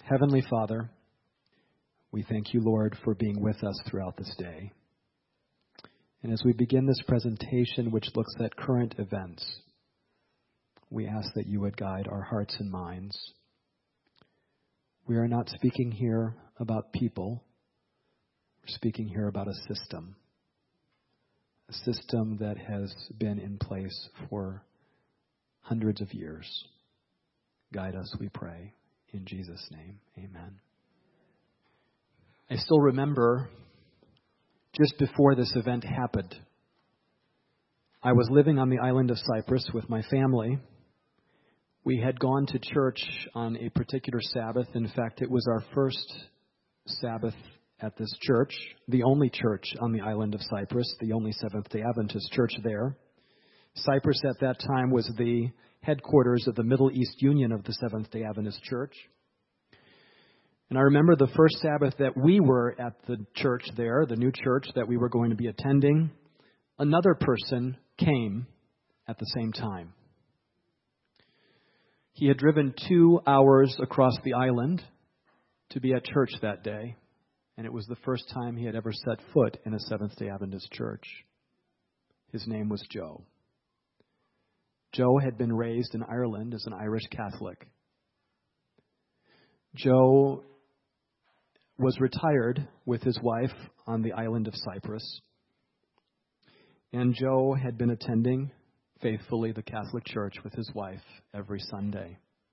Heavenly Father, we thank you, Lord, for being with us throughout this day. And as we begin this presentation, which looks at current events, we ask that you would guide our hearts and minds. We are not speaking here about people. We're speaking here about a system that has been in place for hundreds of years. Guide us, we pray. In Jesus' name, amen. I still remember just before this event happened, I was living on the island of Cyprus with my family. We had gone to church on a particular Sabbath. In fact, it was our first Sabbath at this church, the only church on the island of Cyprus, the only Seventh-day Adventist church there. Cyprus at that time was the headquarters of the Middle East Union of the Seventh-day Adventist Church. And I remember the first Sabbath that we were at the church there, the new church that we were going to be attending, another person came at the same time. He had driven 2 hours across the island to be at church that day, and it was the first time he had ever set foot in a Seventh-day Adventist church. His name was Joe. Joe had been raised in Ireland as an Irish Catholic. Joe was retired with his wife on the island of Cyprus. And Joe had been attending faithfully the Catholic Church with his wife every Sunday.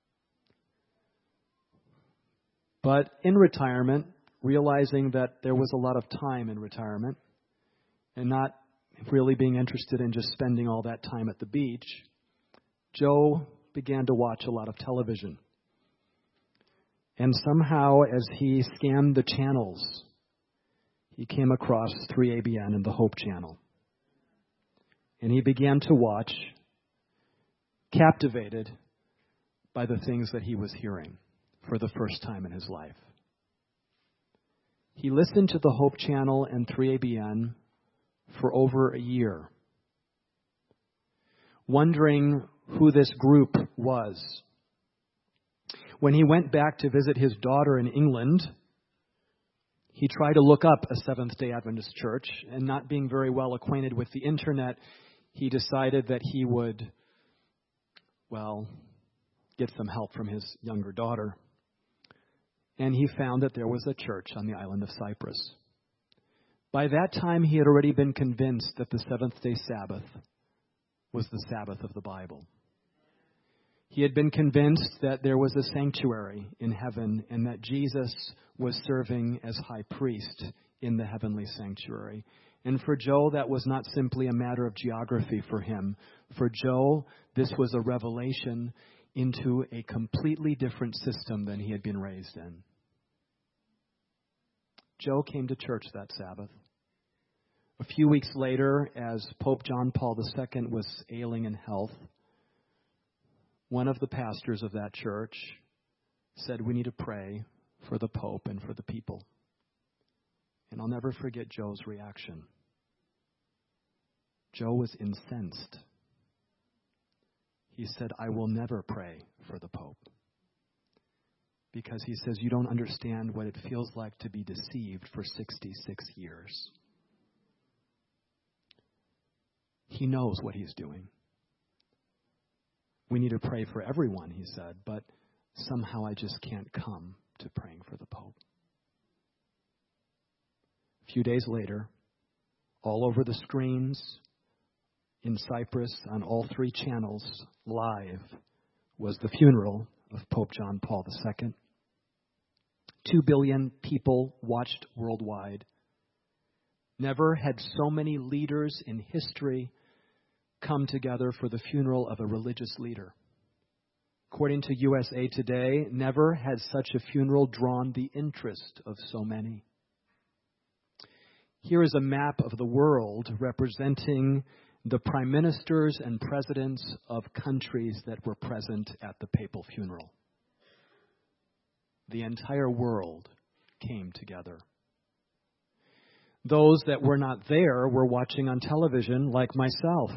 But in retirement, realizing that there was a lot of time in retirement and not really being interested in just spending all that time at the beach, Joe began to watch a lot of television. And somehow, as he scanned the channels, he came across 3ABN and the Hope Channel. And he began to watch, captivated by the things that he was hearing for the first time in his life. He listened to the Hope Channel and 3ABN for over a year, wondering who this group was. When he went back to visit his daughter in England, he tried to look up a Seventh-day Adventist church, and not being very well acquainted with the internet, he decided that he would, get some help from his younger daughter. And he found that there was a church on the island of Cyprus. By that time, he had already been convinced that the seventh-day Sabbath was the Sabbath of the Bible. He had been convinced that there was a sanctuary in heaven and that Jesus was serving as high priest in the heavenly sanctuary. And for Joe, that was not simply a matter of geography for him. For Joe, this was a revelation into a completely different system than he had been raised in. Joe came to church that Sabbath. A few weeks later, as Pope John Paul II was ailing in health, one of the pastors of that church said, "We need to pray for the Pope and for the people." And I'll never forget Joe's reaction. Joe was incensed. He said, "I will never pray for the Pope." Because he says, "You don't understand what it feels like to be deceived for 66 years. He knows what he's doing. We need to pray for everyone," he said, "but somehow I just can't come to praying for the Pope." A few days later, all over the screens in Cyprus, on all 3 channels, live, was the funeral of Pope John Paul II. 2 billion people watched worldwide. Never had so many leaders in history come together for the funeral of a religious leader. According to USA Today, never had such a funeral drawn the interest of so many. Here is a map of the world representing the prime ministers and presidents of countries that were present at the papal funeral. The entire world came together. Those that were not there were watching on television, like myself.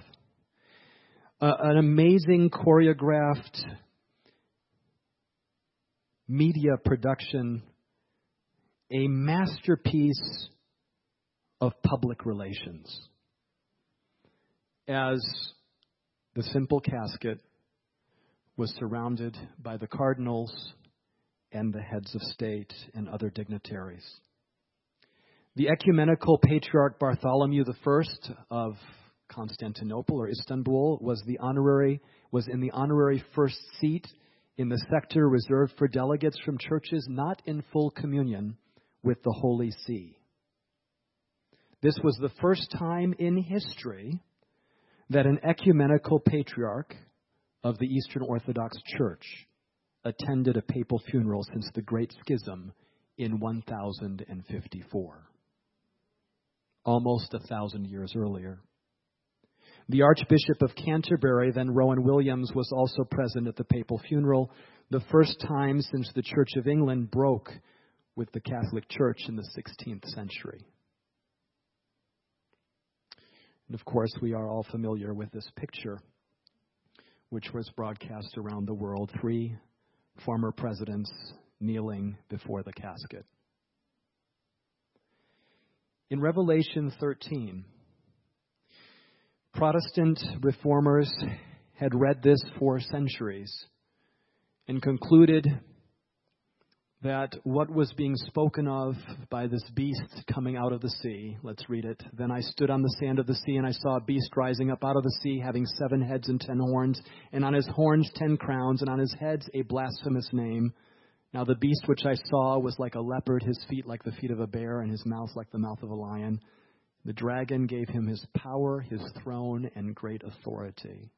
An amazing choreographed media production, a masterpiece of public relations. As the simple casket was surrounded by the cardinals and the heads of state and other dignitaries. The ecumenical patriarch Bartholomew I of Constantinople or Istanbul was in the honorary first seat in the sector reserved for delegates from churches not in full communion with the Holy See. This was the first time in history that an ecumenical patriarch of the Eastern Orthodox Church attended a papal funeral since the Great Schism in 1054, almost 1,000 years earlier. The Archbishop of Canterbury, then Rowan Williams, was also present at the papal funeral, the first time since the Church of England broke with the Catholic Church in the 16th century. And of course, we are all familiar with this picture, which was broadcast around the world, 3 former presidents kneeling before the casket. In Revelation 13, Protestant reformers had read this for centuries and concluded that what was being spoken of by this beast coming out of the sea, let's read it. Then I stood on the sand of the sea, and I saw a beast rising up out of the sea, having 7 heads and 10 horns, and on his horns 10 crowns, and on his heads a blasphemous name. Now the beast which I saw was like a leopard, his feet like the feet of a bear, and his mouth like the mouth of a lion. The dragon gave him his power, his throne, and great authority.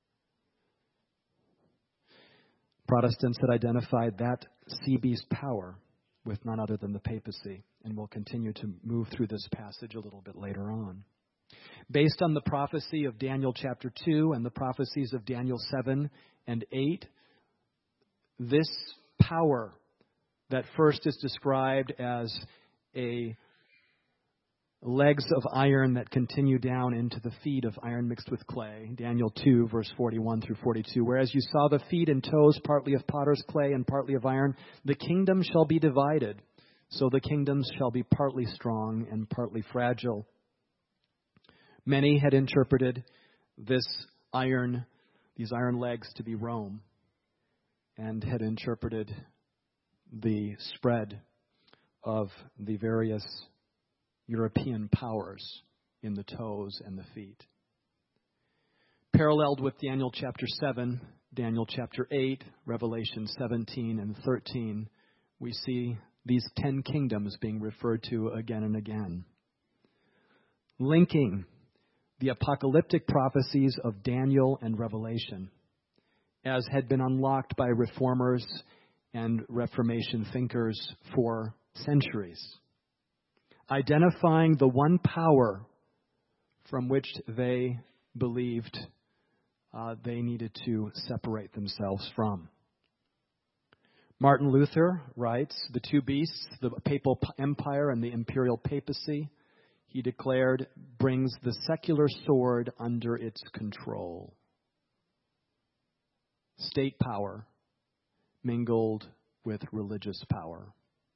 Protestants had identified that sea beast power with none other than the papacy, and we'll continue to move through this passage a little bit later on. Based on the prophecy of Daniel chapter 2 and the prophecies of Daniel 7 and 8, this power that first is described as a legs of iron that continue down into the feet of iron mixed with clay. Daniel 2, verse 41 through 42. Whereas you saw the feet and toes partly of potter's clay and partly of iron, the kingdom shall be divided. So the kingdoms shall be partly strong and partly fragile. Many had interpreted these iron legs to be Rome, and had interpreted the spread of the various European powers in the toes and the feet. Paralleled with Daniel chapter 7, Daniel chapter 8, Revelation 17 and 13, we see these 10 kingdoms being referred to again and again, linking the apocalyptic prophecies of Daniel and Revelation, as had been unlocked by reformers and Reformation thinkers for centuries, identifying the one power from which they believed they needed to separate themselves from. Martin Luther writes, the 2 beasts, the papal empire and the imperial papacy, he declared, brings the secular sword under its control. State power mingled with religious power.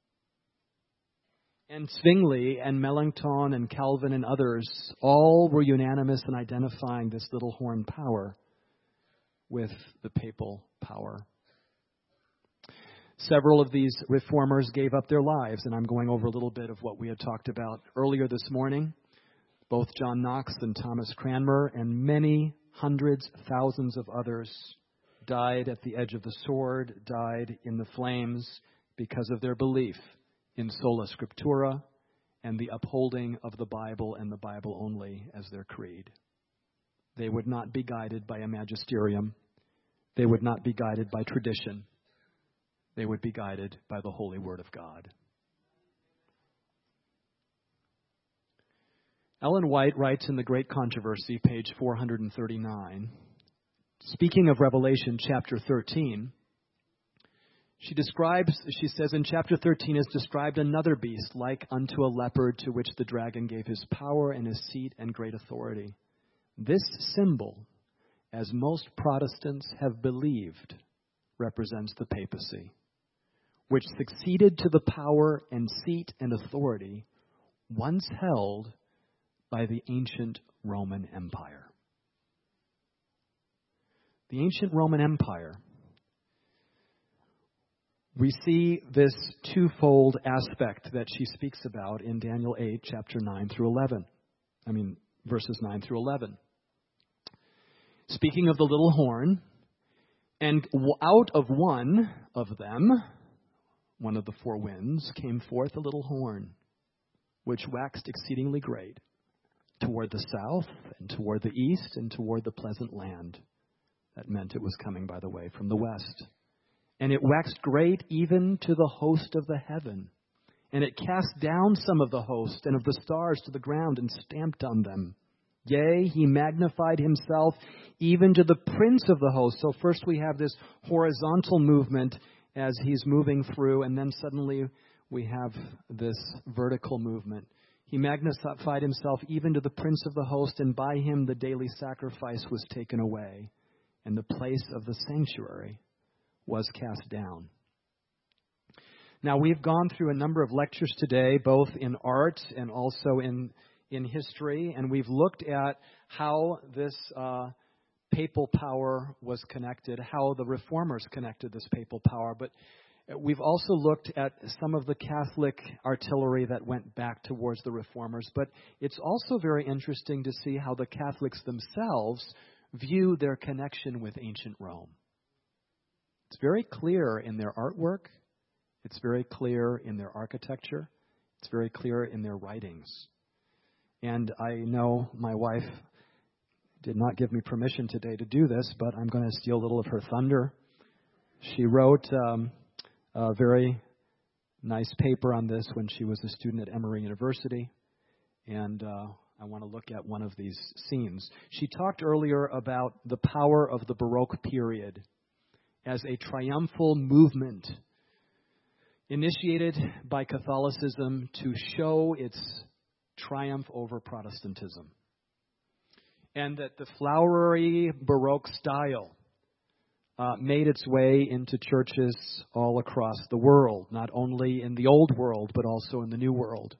And Zwingli and Melanchthon and Calvin and others all were unanimous in identifying this little horn power with the papal power. Several of these reformers gave up their lives, and I'm going over a little bit of what we had talked about earlier this morning. Both John Knox and Thomas Cranmer and many hundreds, thousands of others died at the edge of the sword, died in the flames because of their belief in sola scriptura and the upholding of the Bible and the Bible only as their creed. They would not be guided by a magisterium. They would not be guided by tradition. They would be guided by the holy word of God. Ellen White writes in The Great Controversy, page 439, speaking of Revelation chapter 13, she says, in chapter 13 is described another beast like unto a leopard, to which the dragon gave his power and his seat and great authority. This symbol, as most Protestants have believed, represents the papacy, which succeeded to the power and seat and authority once held by the ancient Roman Empire. The ancient Roman Empire. We see this twofold aspect that she speaks about in Daniel 8, chapter 9 through 11. Verses 9 through 11. Speaking of the little horn, and out of one of them, one of the four winds, came forth a little horn, which waxed exceedingly great, toward the south, and toward the east, and toward the pleasant land. That meant it was coming, by the way, from the west. And it waxed great even to the host of the heaven. And it cast down some of the host and of the stars to the ground and stamped on them. Yea, he magnified himself even to the prince of the host. So first we have this horizontal movement as he's moving through, and then suddenly we have this vertical movement. He magnified himself even to the prince of the host, and by him the daily sacrifice was taken away, and the place of the sanctuary was cast down. Now, we've gone through a number of lectures today, both in art and also in history, and we've looked at how this papal power was connected, how the reformers connected this papal power. But we've also looked at some of the Catholic artillery that went back towards the reformers. But it's also very interesting to see how the Catholics themselves view their connection with ancient Rome. It's very clear in their artwork. It's very clear in their architecture. It's very clear in their writings. And I know my wife did not give me permission today to do this, but I'm going to steal a little of her thunder. She wrote a very nice paper on this when she was a student at Emory University. And I want to look at one of these scenes. She talked earlier about the power of the Baroque period as a triumphal movement initiated by Catholicism to show its triumph over Protestantism. And that the flowery Baroque style made its way into churches all across the world, not only in the Old World, but also in the New World.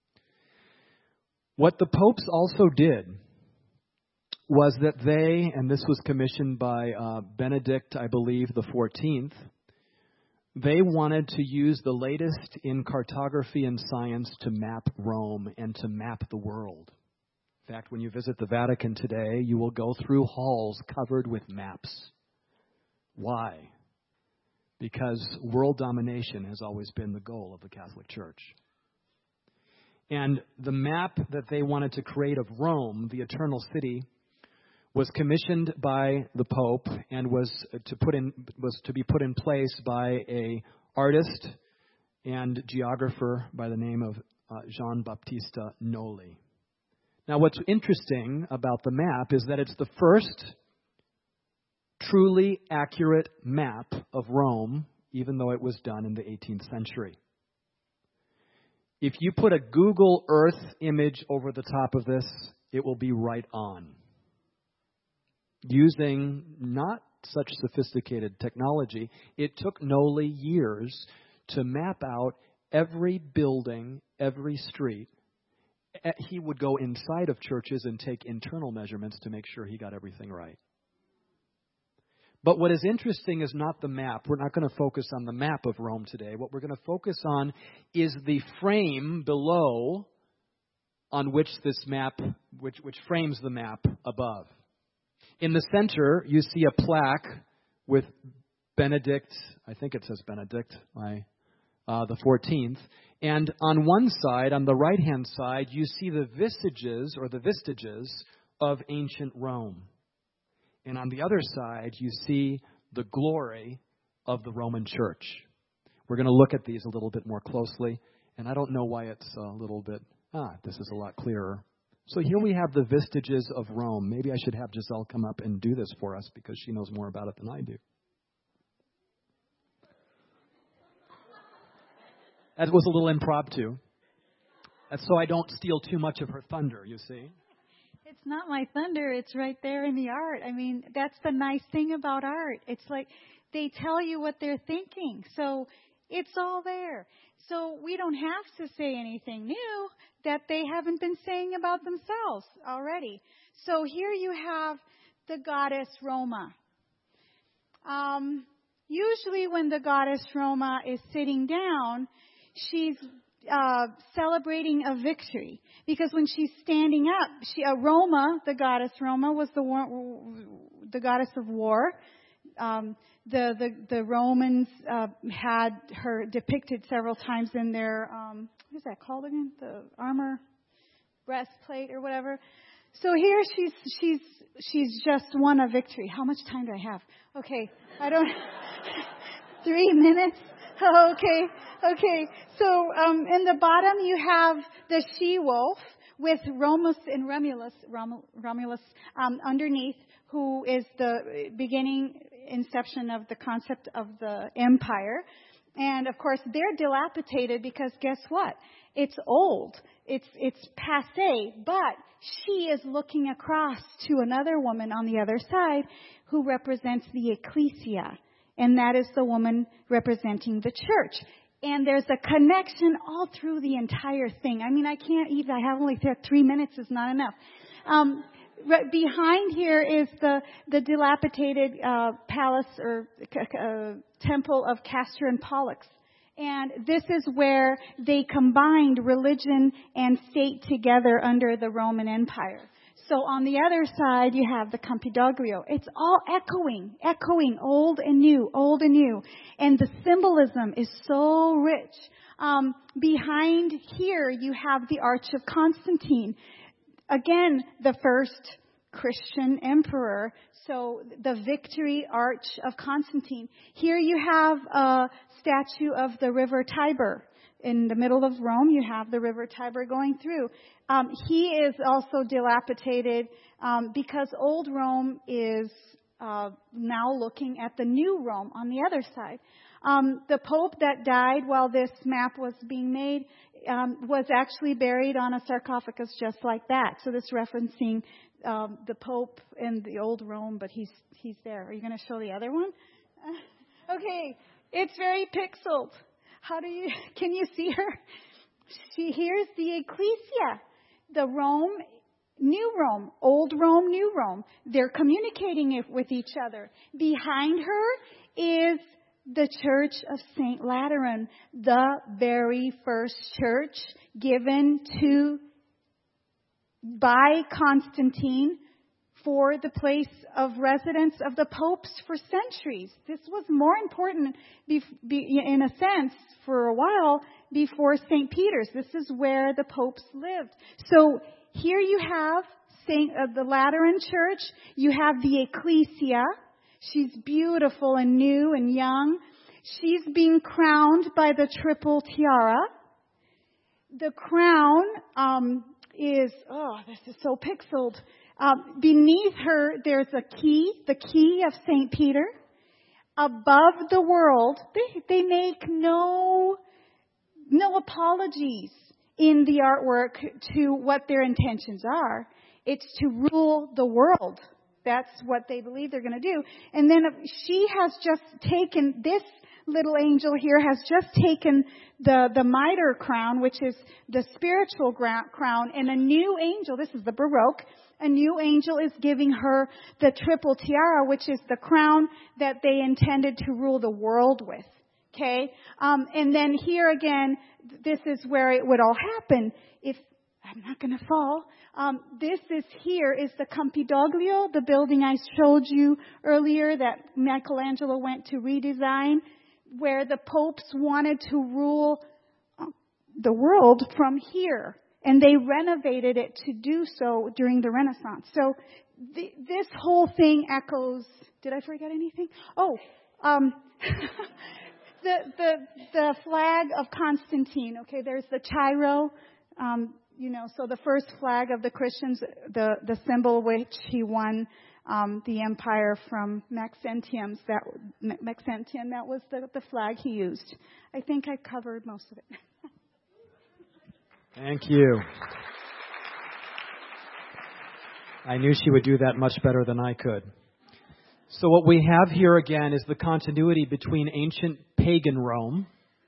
What the popes also did was that they, and this was commissioned by Benedict, I believe, the 14th, they wanted to use the latest in cartography and science to map Rome and to map the world. In fact, when you visit the Vatican today, you will go through halls covered with maps. Why? Because world domination has always been the goal of the Catholic Church. And the map that they wanted to create of Rome, the eternal city, was commissioned by the Pope and was to be put in place by an artist and geographer by the name of Gian Battista Noli. Now, what's interesting about the map is that it's the first truly accurate map of Rome, even though it was done in the 18th century. If you put a Google Earth image over the top of this, it will be right on. Using not such sophisticated technology, it took Noli years to map out every building, every street. He would go inside of churches and take internal measurements to make sure he got everything right. But what is interesting is not the map. We're not going to focus on the map of Rome today. What we're going to focus on is the frame below on which this map, which frames the map above. In the center, you see a plaque with Benedict, I think it says Benedict, the 14th. And on one side, on the right-hand side, you see the vestiges of ancient Rome. And on the other side, you see the glory of the Roman Church. We're going to look at these a little bit more closely. And I don't know why it's a little bit, this is a lot clearer. So here we have the vestiges of Rome. Maybe I should have Giselle come up and do this for us because she knows more about it than I do. That was a little impromptu. That's so I don't steal too much of her thunder, you see. It's not my thunder. It's right there in the art. I mean, that's the nice thing about art. It's like they tell you what they're thinking. So It's all there. So we don't have to say anything new that they haven't been saying about themselves already. So here you have the goddess Roma. Usually when the goddess Roma is sitting down, she's celebrating a victory. Because when she's standing up, Roma, the goddess Roma, was the goddess of war. The Romans had her depicted several times in their, what is that called again? The armor breastplate or whatever. So here she's just won a victory. How much time do I have? Okay, I don't. 3 minutes. Okay. So in the bottom you have the she-wolf with Romulus and Romulus underneath, who is the beginning inception of the concept of the empire. And of course they're dilapidated because guess what? It's old. It's passé, but she is looking across to another woman on the other side who represents the ecclesia. And that is the woman representing the church. And there's a connection all through the entire thing. I mean, I have only 3 minutes is not enough. Right behind here is the dilapidated palace or temple of Castor and Pollux. And this is where they combined religion and state together under the Roman Empire. So on the other side, you have the Campidoglio. It's all echoing, old and new. And the symbolism is so rich. Behind here, you have the Arch of Constantine. Again, the first Christian emperor. So the Victory Arch of Constantine. Here you have a statue of the River Tiber. In the middle of Rome, you have the River Tiber going through. He is also dilapidated because old Rome is now looking at the new Rome on the other side. The Pope that died while this map was being made was actually buried on a sarcophagus just like that. So this referencing the Pope in the old Rome, but he's there. Are you going to show the other one? Okay, it's very pixeled. Can you see her? Here's the ecclesia. The Rome, new Rome, old Rome, new Rome. They're communicating with each other. Behind her is the Church of St. Lateran, the very first church given by Constantine for the place of residence of the popes for centuries. This was more important, in a sense, for a while before St. Peter's. This is where the popes lived. So here you have the Lateran Church. You have the Ecclesia. She's beautiful and new and young. She's being crowned by the triple tiara. The crown this is so pixeled. Beneath her, there's a key, the key of St. Peter. Above the world, they make no apologies in the artwork to what their intentions are. It's to rule the world. That's what they believe they're going to do. And then she has just taken, this little angel here has just taken the mitre crown, which is the spiritual crown, and a new angel, this is the Baroque, a new angel is giving her the triple tiara, which is the crown that they intended to rule the world with. Okay? And then here again, this is where it would all happen. If I'm not going to fall. This is the Campidoglio, the building I showed you earlier that Michelangelo went to redesign, where the popes wanted to rule the world from here. And they renovated it to do so during the Renaissance. So this whole thing echoes. Did I forget anything? Oh, the flag of Constantine. Okay, there's the Chiro. So the first flag of the Christians, the symbol which he won the empire from Maxentium. That was the flag he used. I think I covered most of it. Thank you. I knew she would do that much better than I could. So what we have here again is the continuity between ancient pagan Rome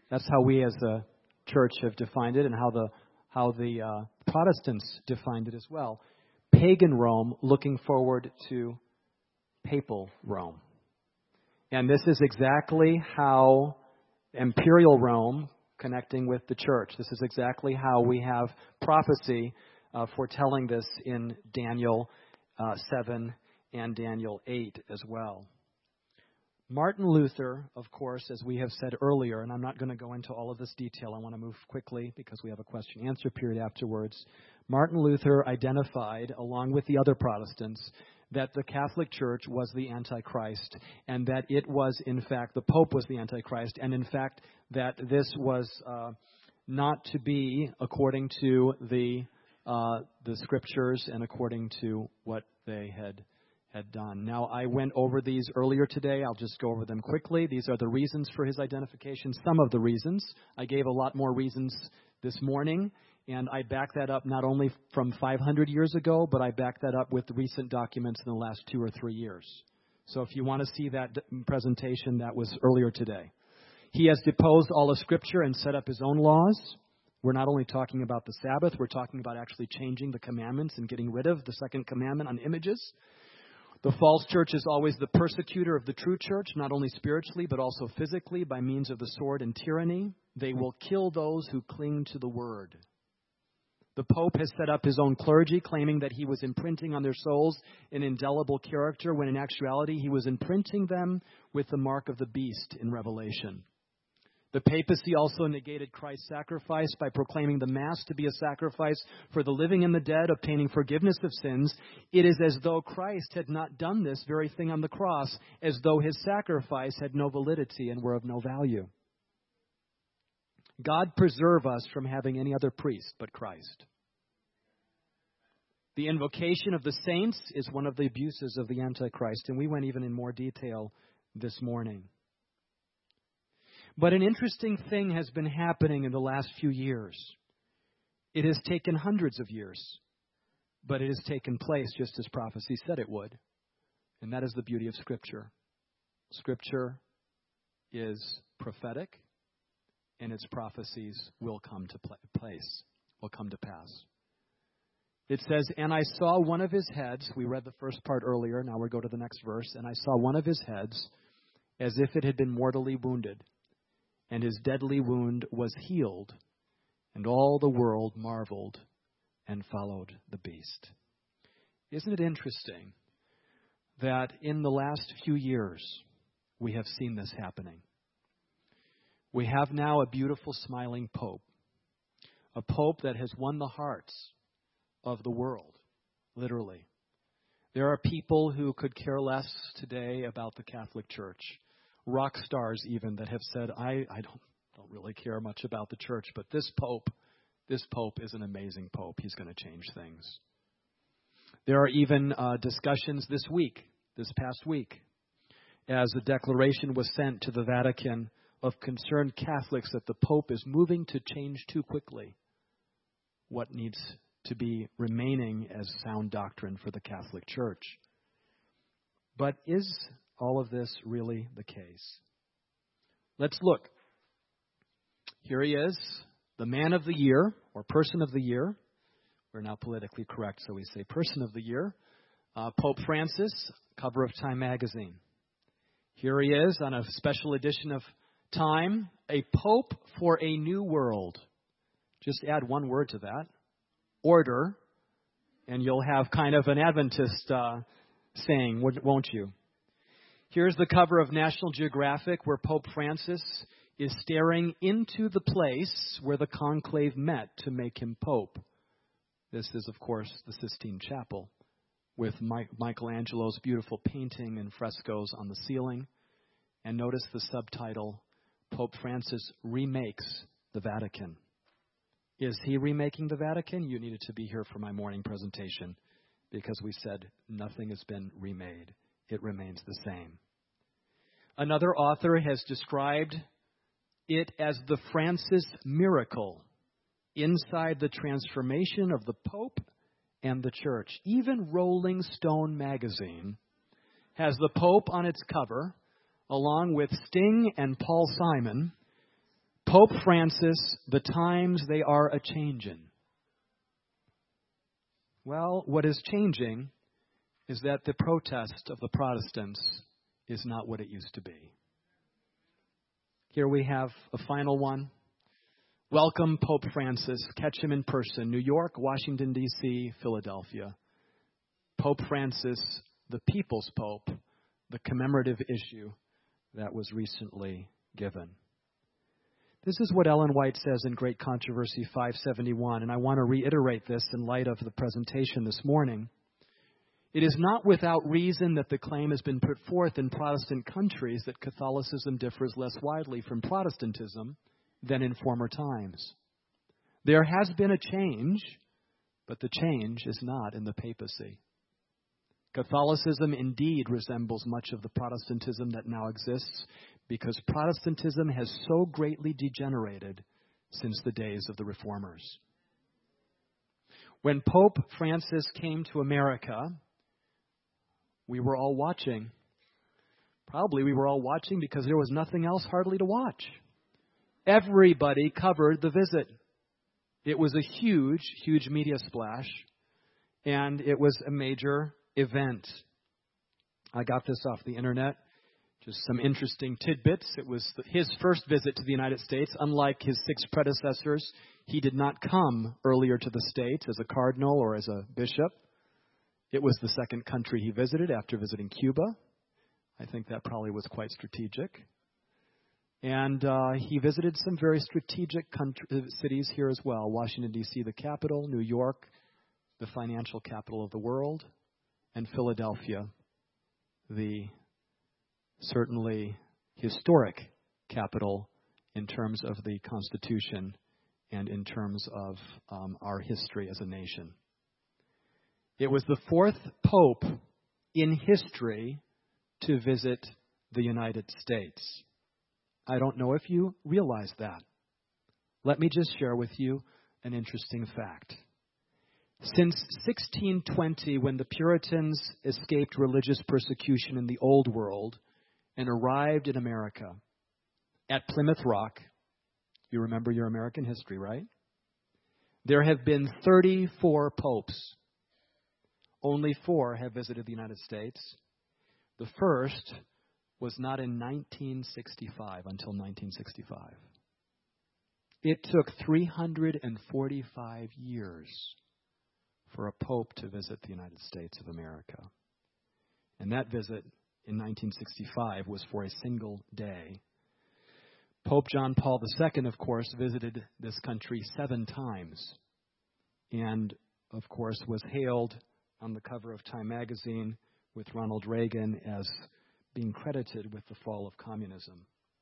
That's how we as a church have defined it, and how the Protestants defined it as well. Pagan Rome looking forward to papal Rome. And this is exactly how imperial Rome connecting with the church. This is exactly how we have prophecy foretelling this in Daniel 7 and Daniel 8 as well. Martin Luther, of course, as we have said earlier, and I'm not going to go into all of this detail. I want to move quickly because we have a question-answer period afterwards. Martin Luther identified, along with the other Protestants, that the Catholic Church was the Antichrist, and that it was, in fact, the Pope was the Antichrist, and in fact, that this was not to be according to the Scriptures and according to what they had done. Now, I went over these earlier today. I'll just go over them quickly. These are the reasons for his identification, some of the reasons. I gave a lot more reasons this morning, and I back that up not only from 500 years ago, but I back that up with recent documents in the last 2 or 3 years. So if you want to see that presentation, that was earlier today. He has deposed all of Scripture and set up his own laws. We're not only talking about the Sabbath, we're talking about actually changing the commandments and getting rid of the second commandment on images. The false church is always the persecutor of the true church, not only spiritually, but also physically, by means of the sword and tyranny. They will kill those who cling to the word. The Pope has set up his own clergy, claiming that he was imprinting on their souls an indelible character, when in actuality he was imprinting them with the mark of the beast in Revelation. The papacy also negated Christ's sacrifice by proclaiming the Mass to be a sacrifice for the living and the dead, obtaining forgiveness of sins. It is as though Christ had not done this very thing on the cross, as though his sacrifice had no validity and were of no value. God preserve us from having any other priest but Christ. The invocation of the saints is one of the abuses of the Antichrist, and we went even in more detail this morning. But an interesting thing has been happening in the last few years. It has taken hundreds of years, but it has taken place just as prophecy said it would. And that is the beauty of Scripture. Scripture is prophetic, and its prophecies will come to place, will come to pass. It says, "And I saw one of his heads," we read the first part earlier, now we'll go to the next verse, "And I saw one of his heads as if it had been mortally wounded. And his deadly wound was healed, and all the world marveled and followed the beast." Isn't it interesting that in the last few years we have seen this happening? We have now a beautiful smiling Pope, a Pope that has won the hearts of the world, literally. There are people who could care less today about the Catholic Church. Rock stars even that have said, I don't really care much about the church, but this Pope is an amazing Pope. He's going to change things. There are even discussions this past week, as a declaration was sent to the Vatican of concerned Catholics that the Pope is moving to change too quickly what needs to be remaining as sound doctrine for the Catholic Church. But is all of this really the case? Let's look. Here he is, the man of the year, or person of the year. We're now politically correct, so we say person of the year. Pope Francis, cover of Time magazine. Here he is on a special edition of Time, a pope for a new world. Just add one word to that, order, and you'll have kind of an Adventist saying, won't you? Here's the cover of National Geographic, where Pope Francis is staring into the place where the conclave met to make him pope. This is, of course, the Sistine Chapel, with Michelangelo's beautiful painting and frescoes on the ceiling. And notice the subtitle, Pope Francis remakes the Vatican. Is he remaking the Vatican? You needed to be here for my morning presentation, because we said nothing has been remade. It remains the same. Another author has described it as the Francis miracle inside the transformation of the Pope and the Church. Even Rolling Stone magazine has the Pope on its cover, along with Sting and Paul Simon. Pope Francis, the times they are a-changin'. Well, what is changing is that the protest of the Protestants is not what it used to be. Here we have a final one. Welcome, Pope Francis. Catch him in person. New York, Washington, D.C., Philadelphia. Pope Francis, the People's Pope, the commemorative issue that was recently given. This is what Ellen White says in Great Controversy 571, and I want to reiterate this in light of the presentation this morning. It is not without reason that the claim has been put forth in Protestant countries that Catholicism differs less widely from Protestantism than in former times. There has been a change, but the change is not in the papacy. Catholicism indeed resembles much of the Protestantism that now exists because Protestantism has so greatly degenerated since the days of the Reformers. When Pope Francis came to America, we were all watching. Probably we were all watching because there was nothing else hardly to watch. Everybody covered the visit. It was a huge, huge media splash, and it was a major event. I got this off the internet. Just some interesting tidbits. It was his first visit to the United States. Unlike his 6 predecessors, he did not come earlier to the States as a cardinal or as a bishop. It was the second country he visited after visiting Cuba. I think that probably was quite strategic. And he visited some very strategic cities here as well. Washington, D.C., the capital, New York, the financial capital of the world, and Philadelphia, the certainly historic capital in terms of the Constitution and in terms of our history as a nation. It was the 4th Pope in history to visit the United States. I don't know if you realize that. Let me just share with you an interesting fact. Since 1620, when the Puritans escaped religious persecution in the Old World and arrived in America at Plymouth Rock, you remember your American history, right? There have been 34 popes. Only 4 have visited the United States. The first was not in 1965, until 1965. It took 345 years for a pope to visit the United States of America. And that visit in 1965 was for a single day. Pope John Paul II, of course, visited this country 7 times. And, of course, was hailed on the cover of Time magazine with Ronald Reagan as being credited with the fall of communism.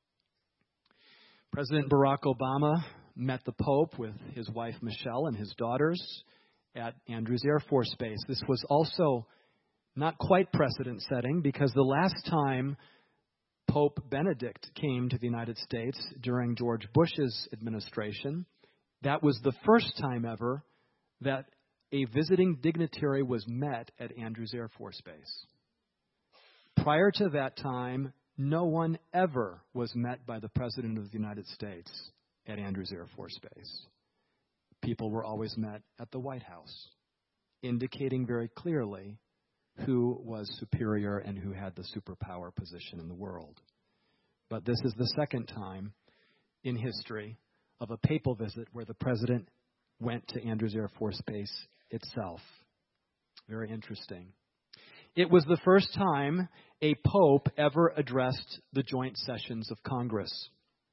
President Barack Obama met the Pope with his wife Michelle and his daughters at Andrews Air Force Base. This was also not quite precedent-setting because the last time Pope Benedict came to the United States during George Bush's administration, that was the first time ever that a visiting dignitary was met at Andrews Air Force Base. Prior to that time, no one ever was met by the President of the United States at Andrews Air Force Base. People were always met at the White House, indicating very clearly who was superior and who had the superpower position in the world. But this is the second time in history of a papal visit where the President went to Andrews Air Force Base itself. Very interesting. It was the first time a pope ever addressed the joint sessions of Congress.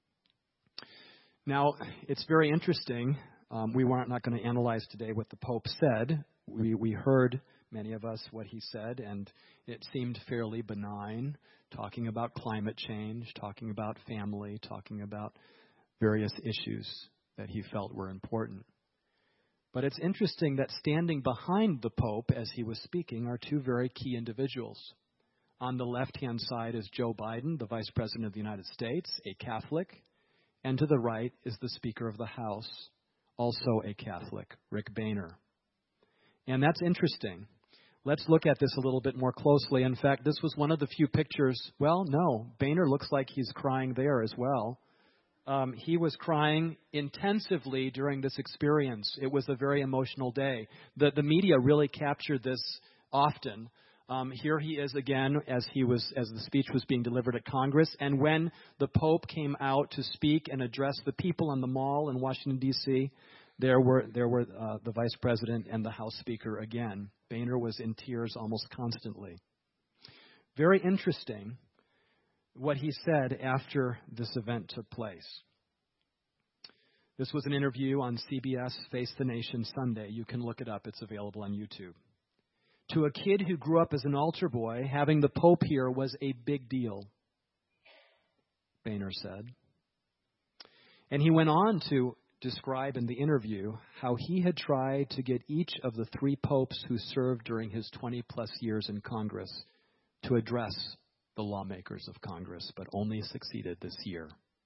Now, it's very interesting. We weren't not going to analyze today what the Pope said. We heard, many of us, what he said, and it seemed fairly benign, talking about climate change, talking about family, talking about various issues that he felt were important. But it's interesting that standing behind the Pope as he was speaking are 2 very key individuals. On the left-hand side is Joe Biden, the Vice President of the United States, a Catholic. And to the right is the Speaker of the House, also a Catholic, Rick Boehner. And that's interesting. Let's look at this a little bit more closely. In fact, this was one of the few pictures. Well, no, Boehner looks like he's crying there as well. He was crying intensively during this experience. It was a very emotional day. The media really captured this often. Here he is again as the speech was being delivered at Congress, and when the Pope came out to speak and address the people on the Mall in Washington D.C., there were the Vice President and the House Speaker again. Boehner was in tears almost constantly. Very interesting what he said after this event took place. This was an interview on CBS Face the Nation Sunday. You can look it up. It's available on YouTube. To a kid who grew up as an altar boy, having the Pope here was a big deal, Boehner said. And he went on to describe in the interview how he had tried to get each of the 3 popes who served during his 20-plus years in Congress to address the lawmakers of Congress, but only succeeded this year.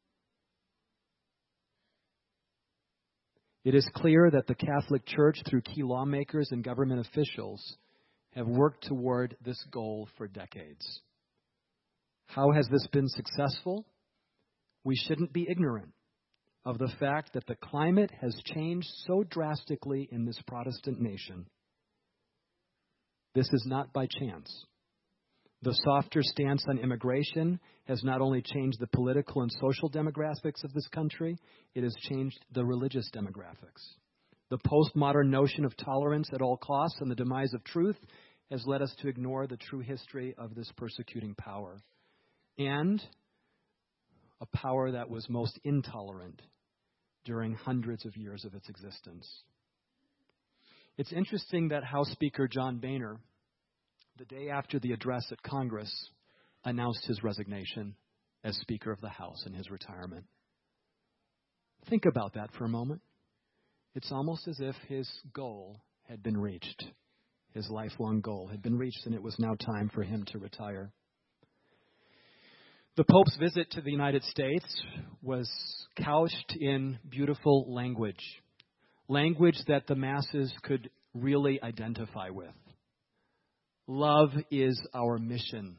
It is clear that the Catholic Church, through key lawmakers and government officials, have worked toward this goal for decades. How has this been successful? We shouldn't be ignorant of the fact that the climate has changed so drastically in this Protestant nation. This is not by chance. The softer stance on immigration has not only changed the political and social demographics of this country, it has changed the religious demographics. The postmodern notion of tolerance at all costs and the demise of truth has led us to ignore the true history of this persecuting power, and a power that was most intolerant during hundreds of years of its existence. It's interesting that House Speaker John Boehner, the day after the address at Congress, announced his resignation as Speaker of the House and his retirement. Think about that for a moment. It's almost as if his goal had been reached. His lifelong goal had been reached, and it was now time for him to retire. The Pope's visit to the United States was couched in beautiful language that the masses could really identify with. Love is our mission.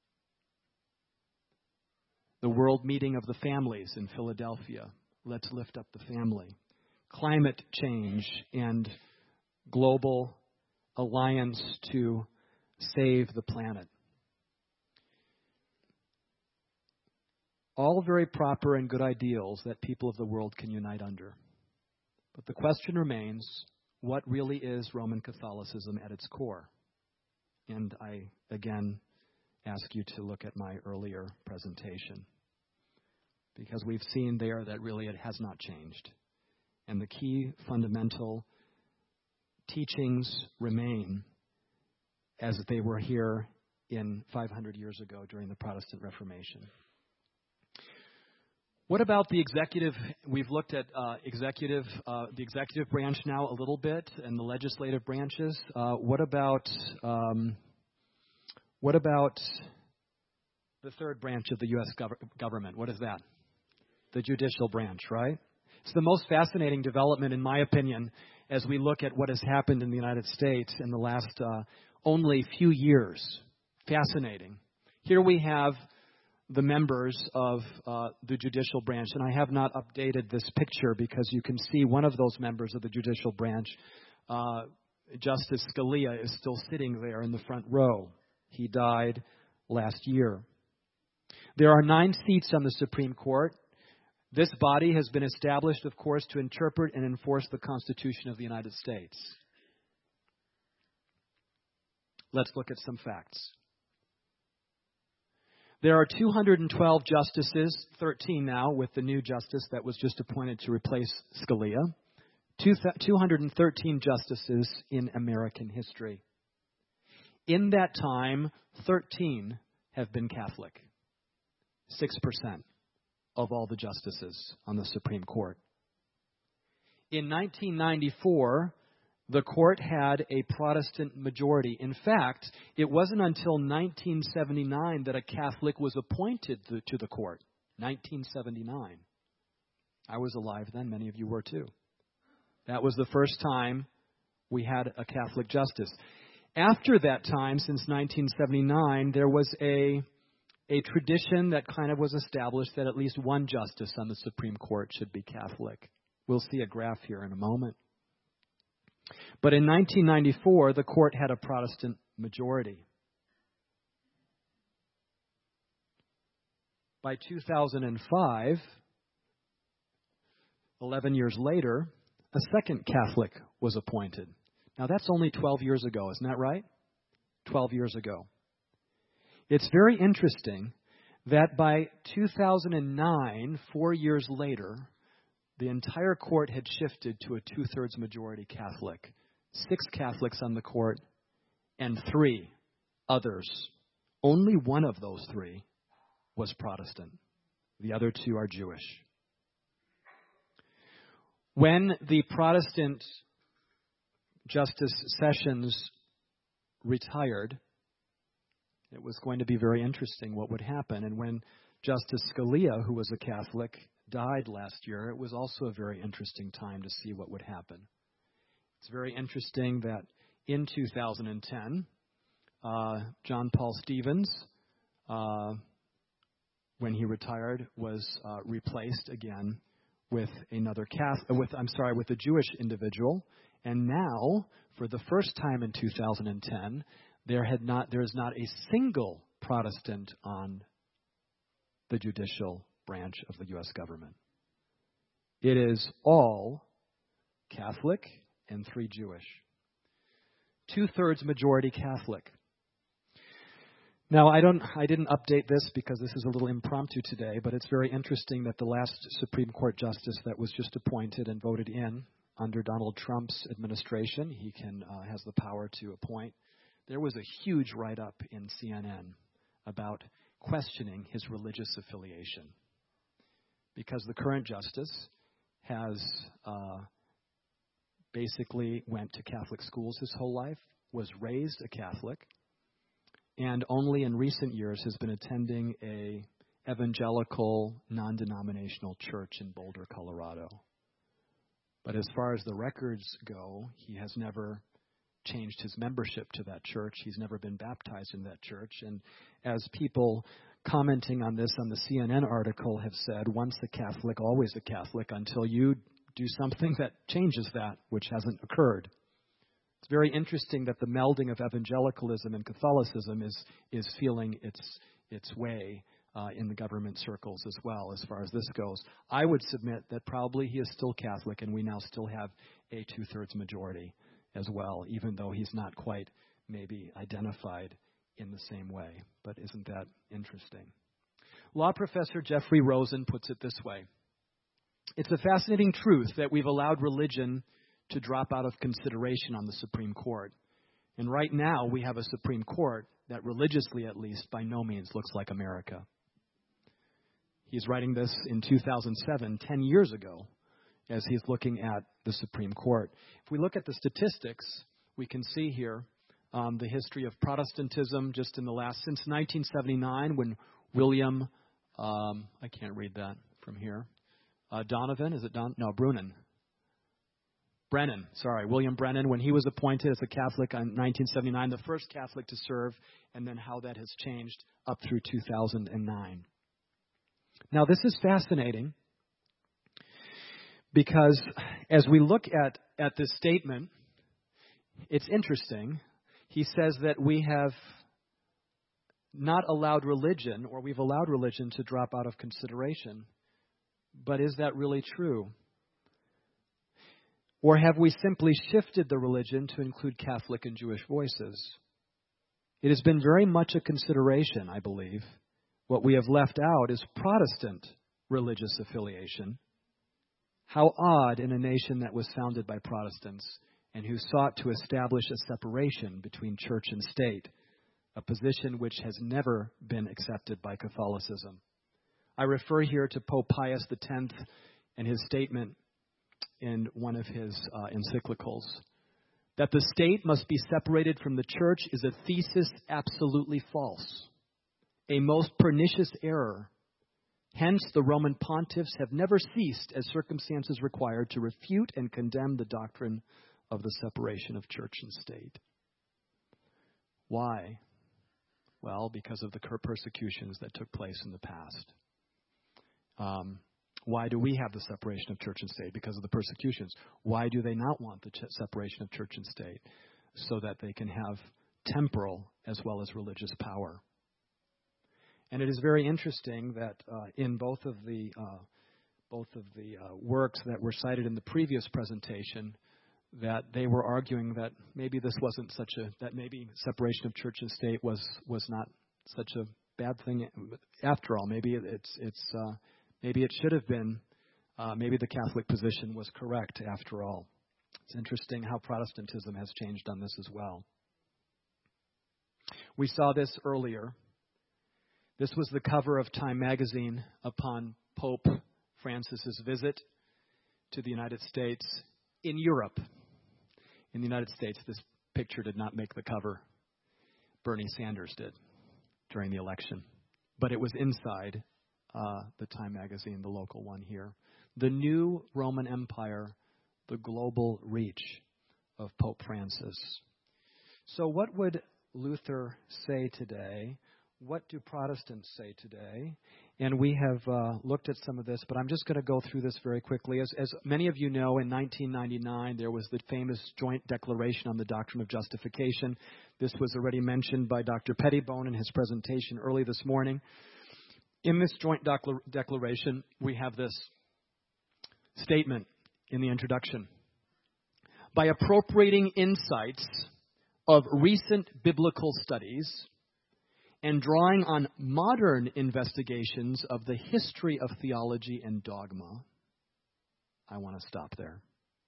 The World Meeting of the Families in Philadelphia. Let's lift up the family. Climate change and global alliance to save the planet. All very proper and good ideals that people of the world can unite under. But the question remains, what really is Roman Catholicism at its core? And I, again, ask you to look at my earlier presentation, because we've seen there that really it has not changed. And the key fundamental teachings remain as they were here in 500 years ago during the Protestant Reformation. What about the executive? We've looked at the executive branch now a little bit, and the legislative branches. What about the third branch of the U.S. government? What is that? The judicial branch, right? It's the most fascinating development, in my opinion, as we look at what has happened in the United States in the last only few years. Fascinating. Here we have the members of the judicial branch, and I have not updated this picture because you can see one of those members of the judicial branch, Justice Scalia, is still sitting there in the front row. He died last year. There are 9 seats on the Supreme Court. This body has been established, of course, to interpret and enforce the Constitution of the United States. Let's look at some facts. There are 212 justices, 13 now with the new justice that was just appointed to replace Scalia. 213 justices in American history. In that time, 13 have been Catholic. 6% of all the justices on the Supreme Court. In 1994, the court had a Protestant majority. In fact, it wasn't until 1979 that a Catholic was appointed to the court. 1979. I was alive then. Many of you were too. That was the first time we had a Catholic justice. After that time, since 1979, there was a a tradition that kind of was established that at least one justice on the Supreme Court should be Catholic. We'll see a graph here in a moment. But in 1994, the court had a Protestant majority. By 2005, 11 years later, a second Catholic was appointed. Now, that's only 12 years ago, isn't that right? 12 years ago. It's very interesting that by 2009, 4 years later, the entire court had shifted to a two-thirds majority Catholic. 6 Catholics on the court and 3 others. Only one of those 3 was Protestant. The other 2 are Jewish. When the Protestant Justice Sessions retired, it was going to be very interesting what would happen. And when Justice Scalia, who was a Catholic, died last year, it was also a very interesting time to see what would happen. It's very interesting that in 2010, John Paul Stevens, when he retired, was replaced again with with a Jewish individual. And now, for the first time in 2010, there is not a single Protestant on the judicial branch of the U.S. government. It is all Catholic and 3 Jewish. 2/3 majority Catholic. Now, I didn't update this because this is a little impromptu today, but it's very interesting that the last Supreme Court justice that was just appointed and voted in under Donald Trump's administration, he has the power to appoint. There was a huge write-up in CNN about questioning his religious affiliation, because the current justice has basically went to Catholic schools his whole life, was raised a Catholic, and only in recent years has been attending a evangelical, non-denominational church in Boulder, Colorado. But as far as the records go, he has never changed his membership to that church. He's never been baptized in that church. And as people commenting on this on the CNN article have said, once a Catholic, always a Catholic, until you do something that changes that, which hasn't occurred. It's very interesting that the melding of evangelicalism and Catholicism is feeling its way in the government circles as well, as far as this goes. I would submit that probably he is still Catholic, and we now still have a 2/3 majority as well, even though he's not quite maybe identified in the same way. But isn't that interesting? Law professor Jeffrey Rosen puts it this way. It's a fascinating truth that we've allowed religion to drop out of consideration on the Supreme Court. And right now we have a Supreme Court that religiously, at least, by no means looks like America. He's writing this in 2007, 10 years ago, as he's looking at the Supreme Court. If we look at the statistics, we can see here the history of Protestantism just in the last, since 1979, when William, I can't read that from here, Donovan, is it Don? No, William Brennan, when he was appointed as a Catholic in 1979, the first Catholic to serve, and then how that has changed up through 2009. Now, this is fascinating because as we look at this statement, it's interesting. He says that we have not allowed religion, or we've allowed religion to drop out of consideration. But is that really true? Or have we simply shifted the religion to include Catholic and Jewish voices? It has been very much a consideration, I believe. What we have left out is Protestant religious affiliation. How odd in a nation that was founded by Protestants and who sought to establish a separation between church and state, a position which has never been accepted by Catholicism. I refer here to Pope Pius X and his statement in one of his encyclicals. That the state must be separated from the church is a thesis absolutely false, a most pernicious error. Hence, the Roman pontiffs have never ceased, as circumstances required, to refute and condemn the doctrine of the separation of church and state. Why? Well, because of the persecutions that took place in the past. Why do we have the separation of church and state? Because of the persecutions. Why do they not want the separation of church and state? So that they can have temporal as well as religious power. And it is very interesting that in both of the works that were cited in the previous presentation, that they were arguing that maybe this wasn't that maybe separation of church and state was not such a bad thing after all. Maybe maybe it should have been. Maybe the Catholic position was correct after all. It's interesting how Protestantism has changed on this as well. We saw this earlier. This was the cover of Time magazine upon Pope Francis's visit to the United States in Europe. In the United States, this picture did not make the cover. Bernie Sanders did during the election. But it was inside the Time magazine, the local one here. The new Roman Empire, the global reach of Pope Francis. So what would Luther say today? What do Protestants say today? And we have looked at some of this, but I'm just going to go through this very quickly. As many of you know, in 1999, there was the famous joint declaration on the doctrine of justification. This was already mentioned by Dr. Pettibone in his presentation early this morning. In this joint declaration, we have this statement in the introduction. By appropriating insights of recent biblical studies and drawing on modern investigations of the history of theology and dogma, I want to stop there.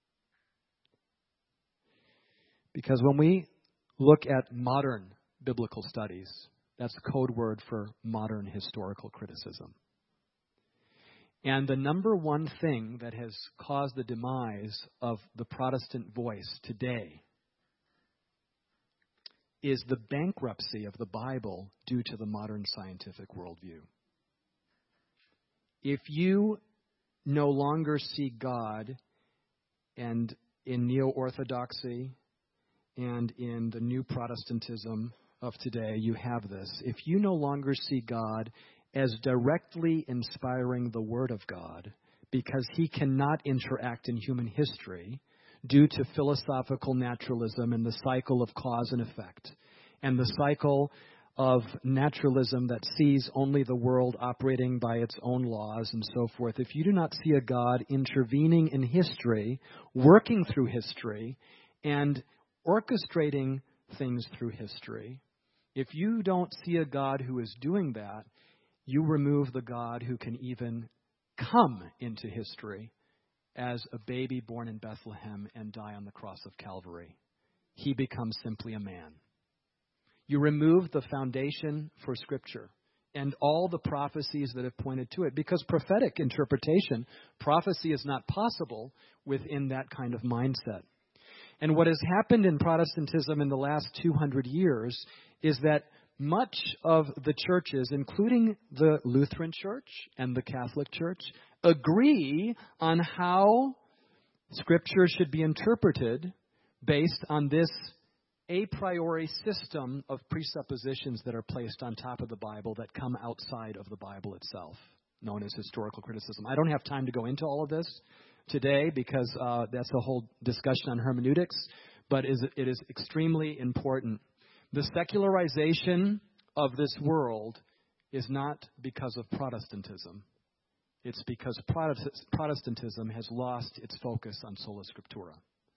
Because when we look at modern biblical studies, that's a code word for modern historical criticism. And the number one thing that has caused the demise of the Protestant voice today is the bankruptcy of the Bible due to the modern scientific worldview. If you no longer see God, and in neo-orthodoxy and in the new Protestantism of today, you have this. If you no longer see God as directly inspiring the Word of God, because he cannot interact in human history due to philosophical naturalism and the cycle of cause and effect, and the cycle of naturalism that sees only the world operating by its own laws and so forth. If you do not see a God intervening in history, working through history, and orchestrating things through history, if you don't see a God who is doing that, you remove the God who can even come into history as a baby born in Bethlehem and die on the cross of Calvary. He becomes simply a man. You remove the foundation for Scripture and all the prophecies that have pointed to it, because prophetic interpretation, prophecy is not possible within that kind of mindset. And what has happened in Protestantism in the last 200 years is that much of the churches, including the Lutheran Church and the Catholic Church, agree on how Scripture should be interpreted based on this a priori system of presuppositions that are placed on top of the Bible that come outside of the Bible itself, known as historical criticism. I don't have time to go into all of this today because that's a whole discussion on hermeneutics, but it is extremely important. The secularization of this world is not because of Protestantism. It's because Protestantism has lost its focus on sola scriptura.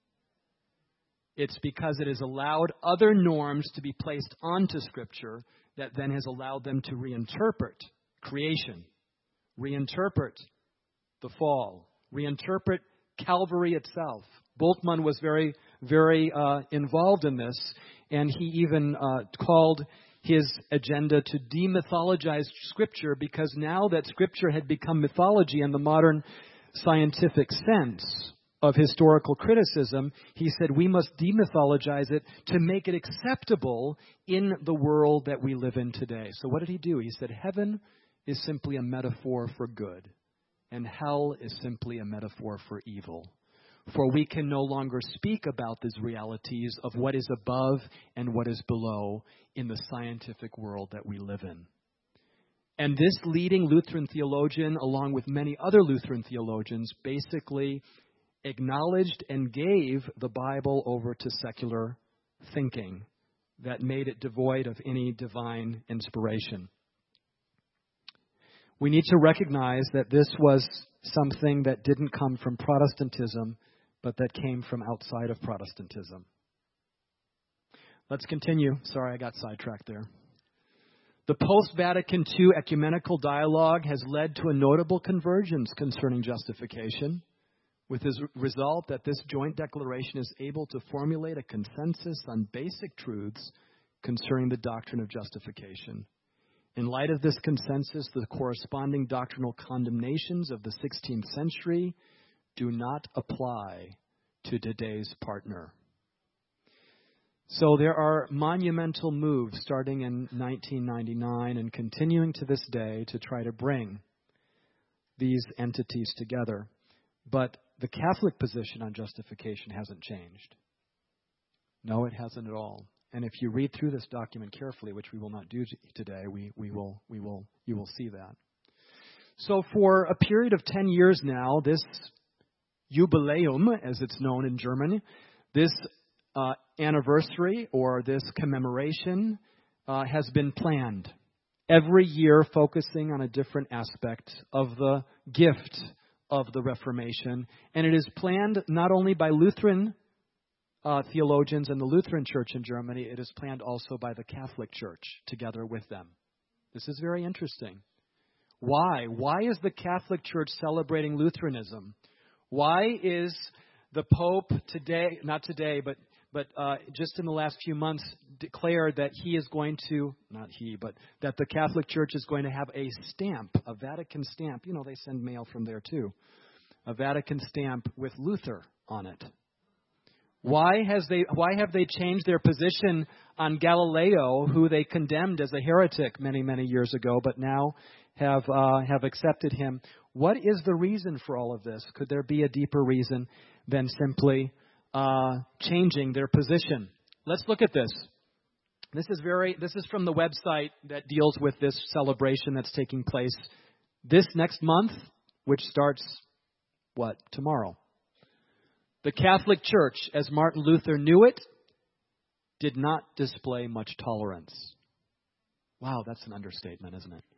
It's because it has allowed other norms to be placed onto Scripture that then has allowed them to reinterpret creation, reinterpret the fall, reinterpret Calvary itself. Bultmann was very, very involved in this, and he even called his agenda to demythologize Scripture, because now that Scripture had become mythology in the modern scientific sense of historical criticism, he said we must demythologize it to make it acceptable in the world that we live in today. So what did he do? He said heaven is simply a metaphor for good, and hell is simply a metaphor for evil. for we can no longer speak about these realities of what is above and what is below in the scientific world that we live in. And this leading Lutheran theologian, along with many other Lutheran theologians, basically acknowledged and gave the Bible over to secular thinking that made it devoid of any divine inspiration. We need to recognize that this was something that didn't come from Protestantism, but that came from outside of Protestantism. Let's continue. Sorry, I got sidetracked there. The post-Vatican II ecumenical dialogue has led to a notable convergence concerning justification, with the result that this joint declaration is able to formulate a consensus on basic truths concerning the doctrine of justification. In light of this consensus, the corresponding doctrinal condemnations of the 16th century do not apply to today's partner. So there are monumental moves starting in 1999 and continuing to this day to try to bring these entities together. But the Catholic position on justification hasn't changed. No, it hasn't at all. And if you read through this document carefully, which we will not do today, you will see that. So for a period of 10 years now, this Jubiläum, as it's known in German, this anniversary or this commemoration has been planned. Every year focusing on a different aspect of the gift of the Reformation. And it is planned not only by Lutheran theologians and the Lutheran Church in Germany, it is planned also by the Catholic Church together with them. This is very interesting. Why? Why is the Catholic Church celebrating Lutheranism? Why is the Pope today, not today, but just in the last few months declared that he is going to, not he, but that the Catholic Church is going to have a stamp, a Vatican stamp. You know, they send mail from there too. A Vatican stamp with Luther on it. Why have they changed their position on Galileo, who they condemned as a heretic many, many years ago, but now have accepted him? What is the reason for all of this? Could there be a deeper reason than simply changing their position? Let's look at this. This is from the website that deals with this celebration that's taking place this next month, which starts, tomorrow. The Catholic Church, as Martin Luther knew it, did not display much tolerance. Wow, that's an understatement, isn't it?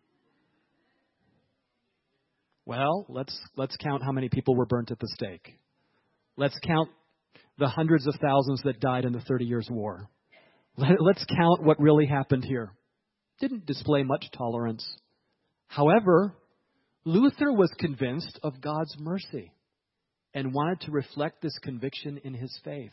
Well, let's count how many people were burnt at the stake. Let's count the hundreds of thousands that died in the 30 Years' War. Let's count what really happened here. Didn't display much tolerance. However, Luther was convinced of God's mercy and wanted to reflect this conviction in his faith.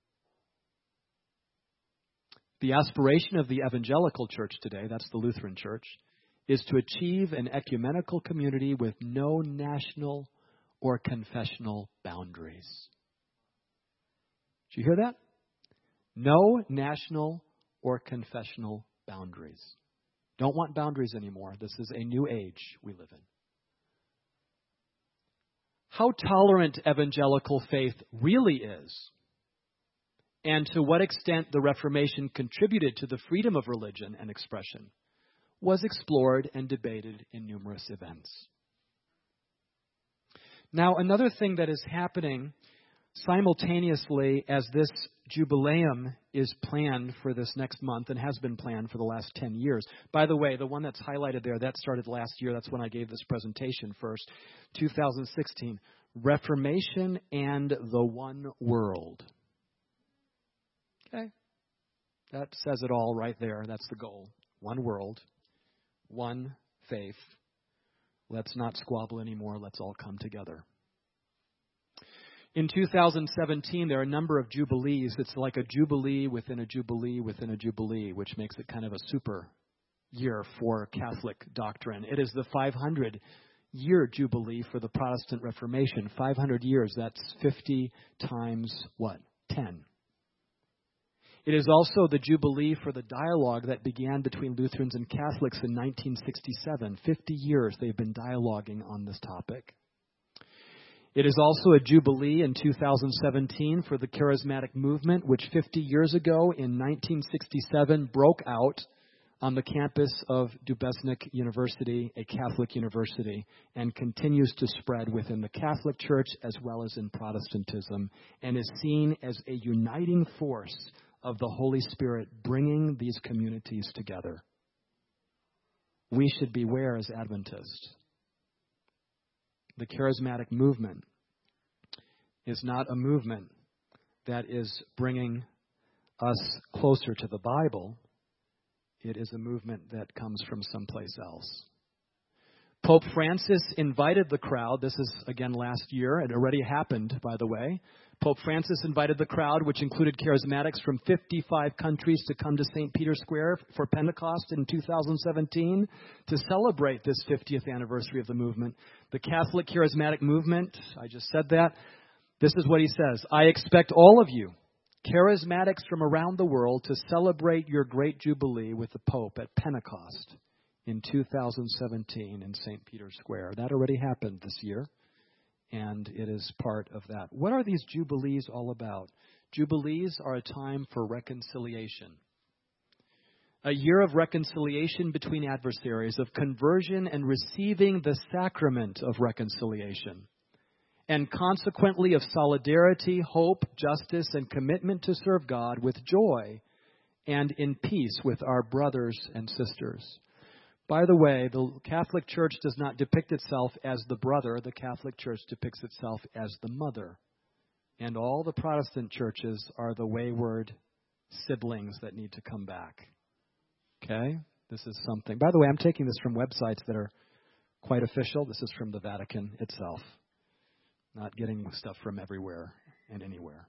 The aspiration of the evangelical church today, that's the Lutheran Church, is to achieve an ecumenical community with no national or confessional boundaries. Did you hear that? No national or confessional boundaries. Don't want boundaries anymore. This is a new age we live in. How tolerant evangelical faith really is, and to what extent the Reformation contributed to the freedom of religion and expression, was explored and debated in numerous events. Now, another thing that is happening simultaneously as this Jubiläum is planned for this next month and has been planned for the last 10 years. By the way, the one that's highlighted there, that started last year. That's when I gave this presentation first, 2016. Reformation and the One World. Okay. That says it all right there. That's the goal. One world, one faith. Let's not squabble anymore. Let's all come together. In 2017, there are a number of jubilees. It's like a jubilee within a jubilee within a jubilee, which makes it kind of a super year for Catholic doctrine. It is the 500-year jubilee for the Protestant Reformation. 500 years, that's 50 times what? 10. It is also the jubilee for the dialogue that began between Lutherans and Catholics in 1967. 50 years they've been dialoguing on this topic. It is also a jubilee in 2017 for the charismatic movement, which 50 years ago in 1967 broke out on the campus of Dubesnik University, a Catholic university, and continues to spread within the Catholic Church as well as in Protestantism, and is seen as a uniting force of the Holy Spirit bringing these communities together. We should beware as Adventists. The charismatic movement is not a movement that is bringing us closer to the Bible. It is a movement that comes from someplace else. Pope Francis invited the crowd. This is, again, last year. It already happened, by the way. Pope Francis invited the crowd, which included charismatics from 55 countries, to come to St. Peter's Square for Pentecost in 2017 to celebrate this 50th anniversary of the movement. The Catholic charismatic movement, I just said that. This is what he says. I expect all of you, charismatics from around the world, to celebrate your great jubilee with the Pope at Pentecost in 2017 in St. Peter's Square. That already happened this year, and it is part of that. What are these jubilees all about? Jubilees are a time for reconciliation. A year of reconciliation between adversaries, of conversion and receiving the sacrament of reconciliation, and consequently of solidarity, hope, justice, and commitment to serve God with joy and in peace with our brothers and sisters. By the way, the Catholic Church does not depict itself as the brother. The Catholic Church depicts itself as the mother. And all the Protestant churches are the wayward siblings that need to come back. Okay? This is something. By the way, I'm taking this from websites that are quite official. This is from the Vatican itself. Not getting stuff from everywhere and anywhere.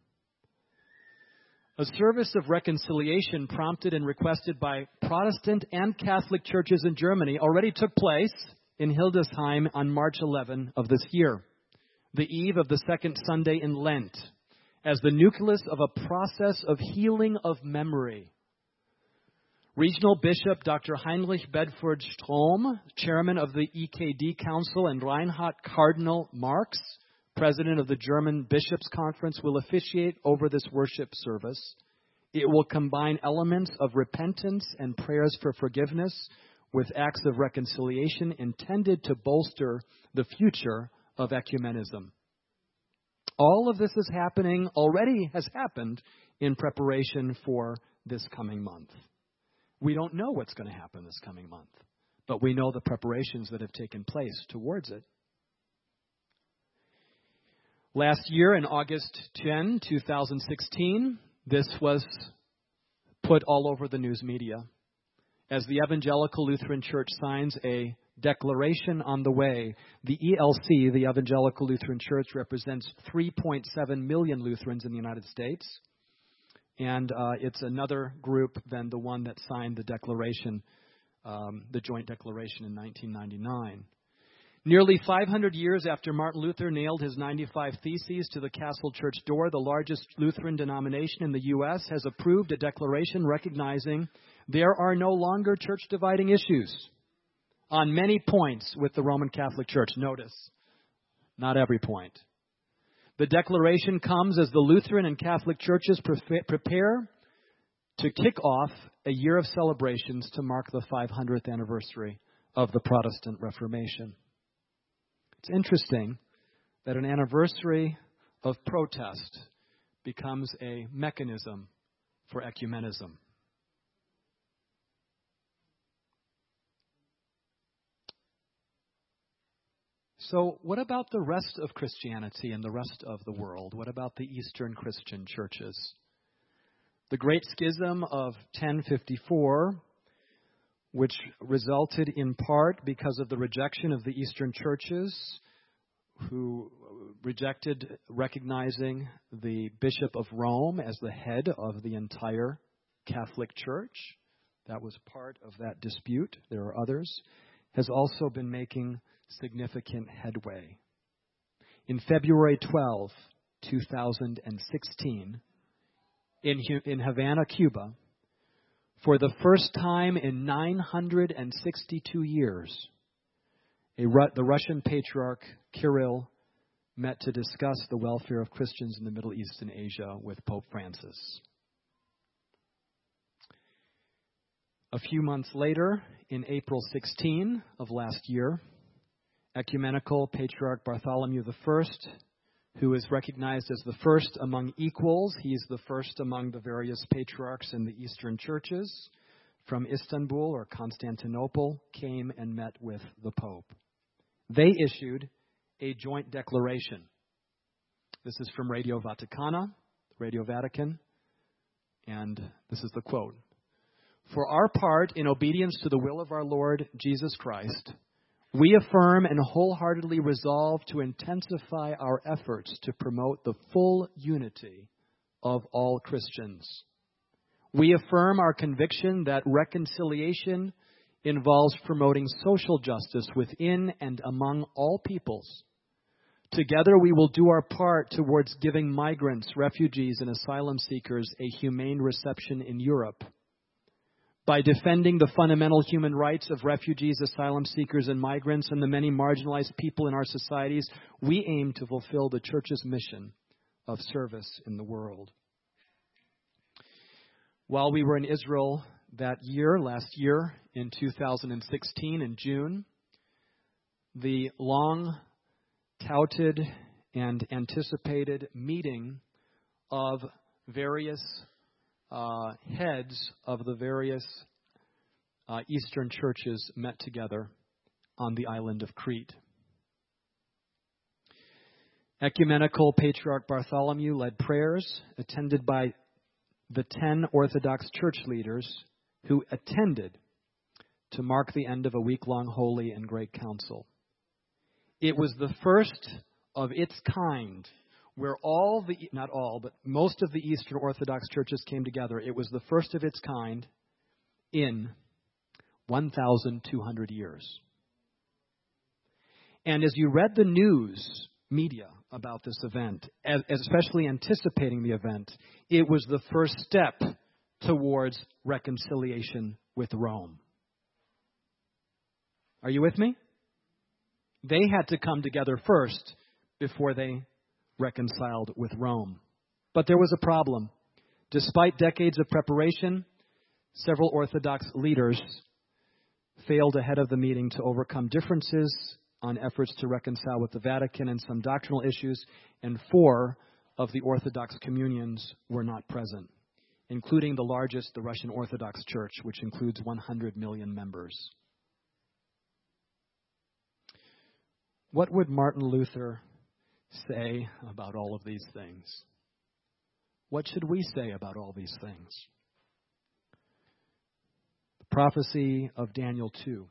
A service of reconciliation prompted and requested by Protestant and Catholic churches in Germany already took place in Hildesheim on March 11 of this year, the eve of the second Sunday in Lent, as the nucleus of a process of healing of memory. Regional Bishop Dr. Heinrich Bedford Strom, chairman of the EKD Council, and Reinhard Cardinal Marx, president of the German Bishops' Conference, will officiate over this worship service. It will combine elements of repentance and prayers for forgiveness with acts of reconciliation intended to bolster the future of ecumenism. All of this is happening, already has happened, in preparation for this coming month. We don't know what's going to happen this coming month, but we know the preparations that have taken place towards it. Last year, in August 10, 2016, this was put all over the news media as the Evangelical Lutheran Church signs a declaration on the way. The ELC, the Evangelical Lutheran Church, represents 3.7 million Lutherans in the United States, and it's another group than the one that signed the declaration, the joint declaration in 1999. Nearly 500 years after Martin Luther nailed his 95 Theses to the Castle Church door, the largest Lutheran denomination in the U.S. has approved a declaration recognizing there are no longer church-dividing issues on many points with the Roman Catholic Church. Notice, not every point. The declaration comes as the Lutheran and Catholic churches prepare to kick off a year of celebrations to mark the 500th anniversary of the Protestant Reformation. It's interesting that an anniversary of protest becomes a mechanism for ecumenism. So what about the rest of Christianity and the rest of the world? What about the Eastern Christian churches? The Great Schism of 1054, which resulted in part because of the rejection of the Eastern churches, who rejected recognizing the Bishop of Rome as the head of the entire Catholic Church. That was part of that dispute. There are others. Has also been making significant headway. In February 12, 2016, in Havana, Cuba, for the first time in 962 years, the Russian Patriarch Kirill met to discuss the welfare of Christians in the Middle East and Asia with Pope Francis. A few months later, in April 16 of last year, Ecumenical Patriarch Bartholomew I, who is recognized as the first among equals, he's the first among the various patriarchs in the Eastern churches, from Istanbul or Constantinople, came and met with the Pope. They issued a joint declaration. This is from Radio Vaticana, Radio Vatican, and this is the quote. For our part, in obedience to the will of our Lord Jesus Christ, we affirm and wholeheartedly resolve to intensify our efforts to promote the full unity of all Christians. We affirm our conviction that reconciliation involves promoting social justice within and among all peoples. Together we will do our part towards giving migrants, refugees, and asylum seekers a humane reception in Europe. By defending the fundamental human rights of refugees, asylum seekers, and migrants, and the many marginalized people in our societies, we aim to fulfill the Church's mission of service in the world. While we were in Israel last year, in 2016, in June, the long-touted and anticipated meeting of various heads of the various Eastern churches met together on the island of Crete. Ecumenical Patriarch Bartholomew led prayers attended by the 10 Orthodox church leaders who attended to mark the end of a week-long holy and great council. It was the first of its kind where not all, but most of the Eastern Orthodox churches came together. It was the first of its kind in 1,200 years. And as you read the news media about this event, especially anticipating the event, it was the first step towards reconciliation with Rome. Are you with me? They had to come together first before they reconciled with Rome. But there was a problem. Despite decades of preparation, several Orthodox leaders failed ahead of the meeting to overcome differences on efforts to reconcile with the Vatican and some doctrinal issues, and 4 of the Orthodox communions were not present, including the largest, the Russian Orthodox Church, which includes 100 million members. What would Martin Luther say about all of these things? What should we say about all these things? The prophecy of Daniel 2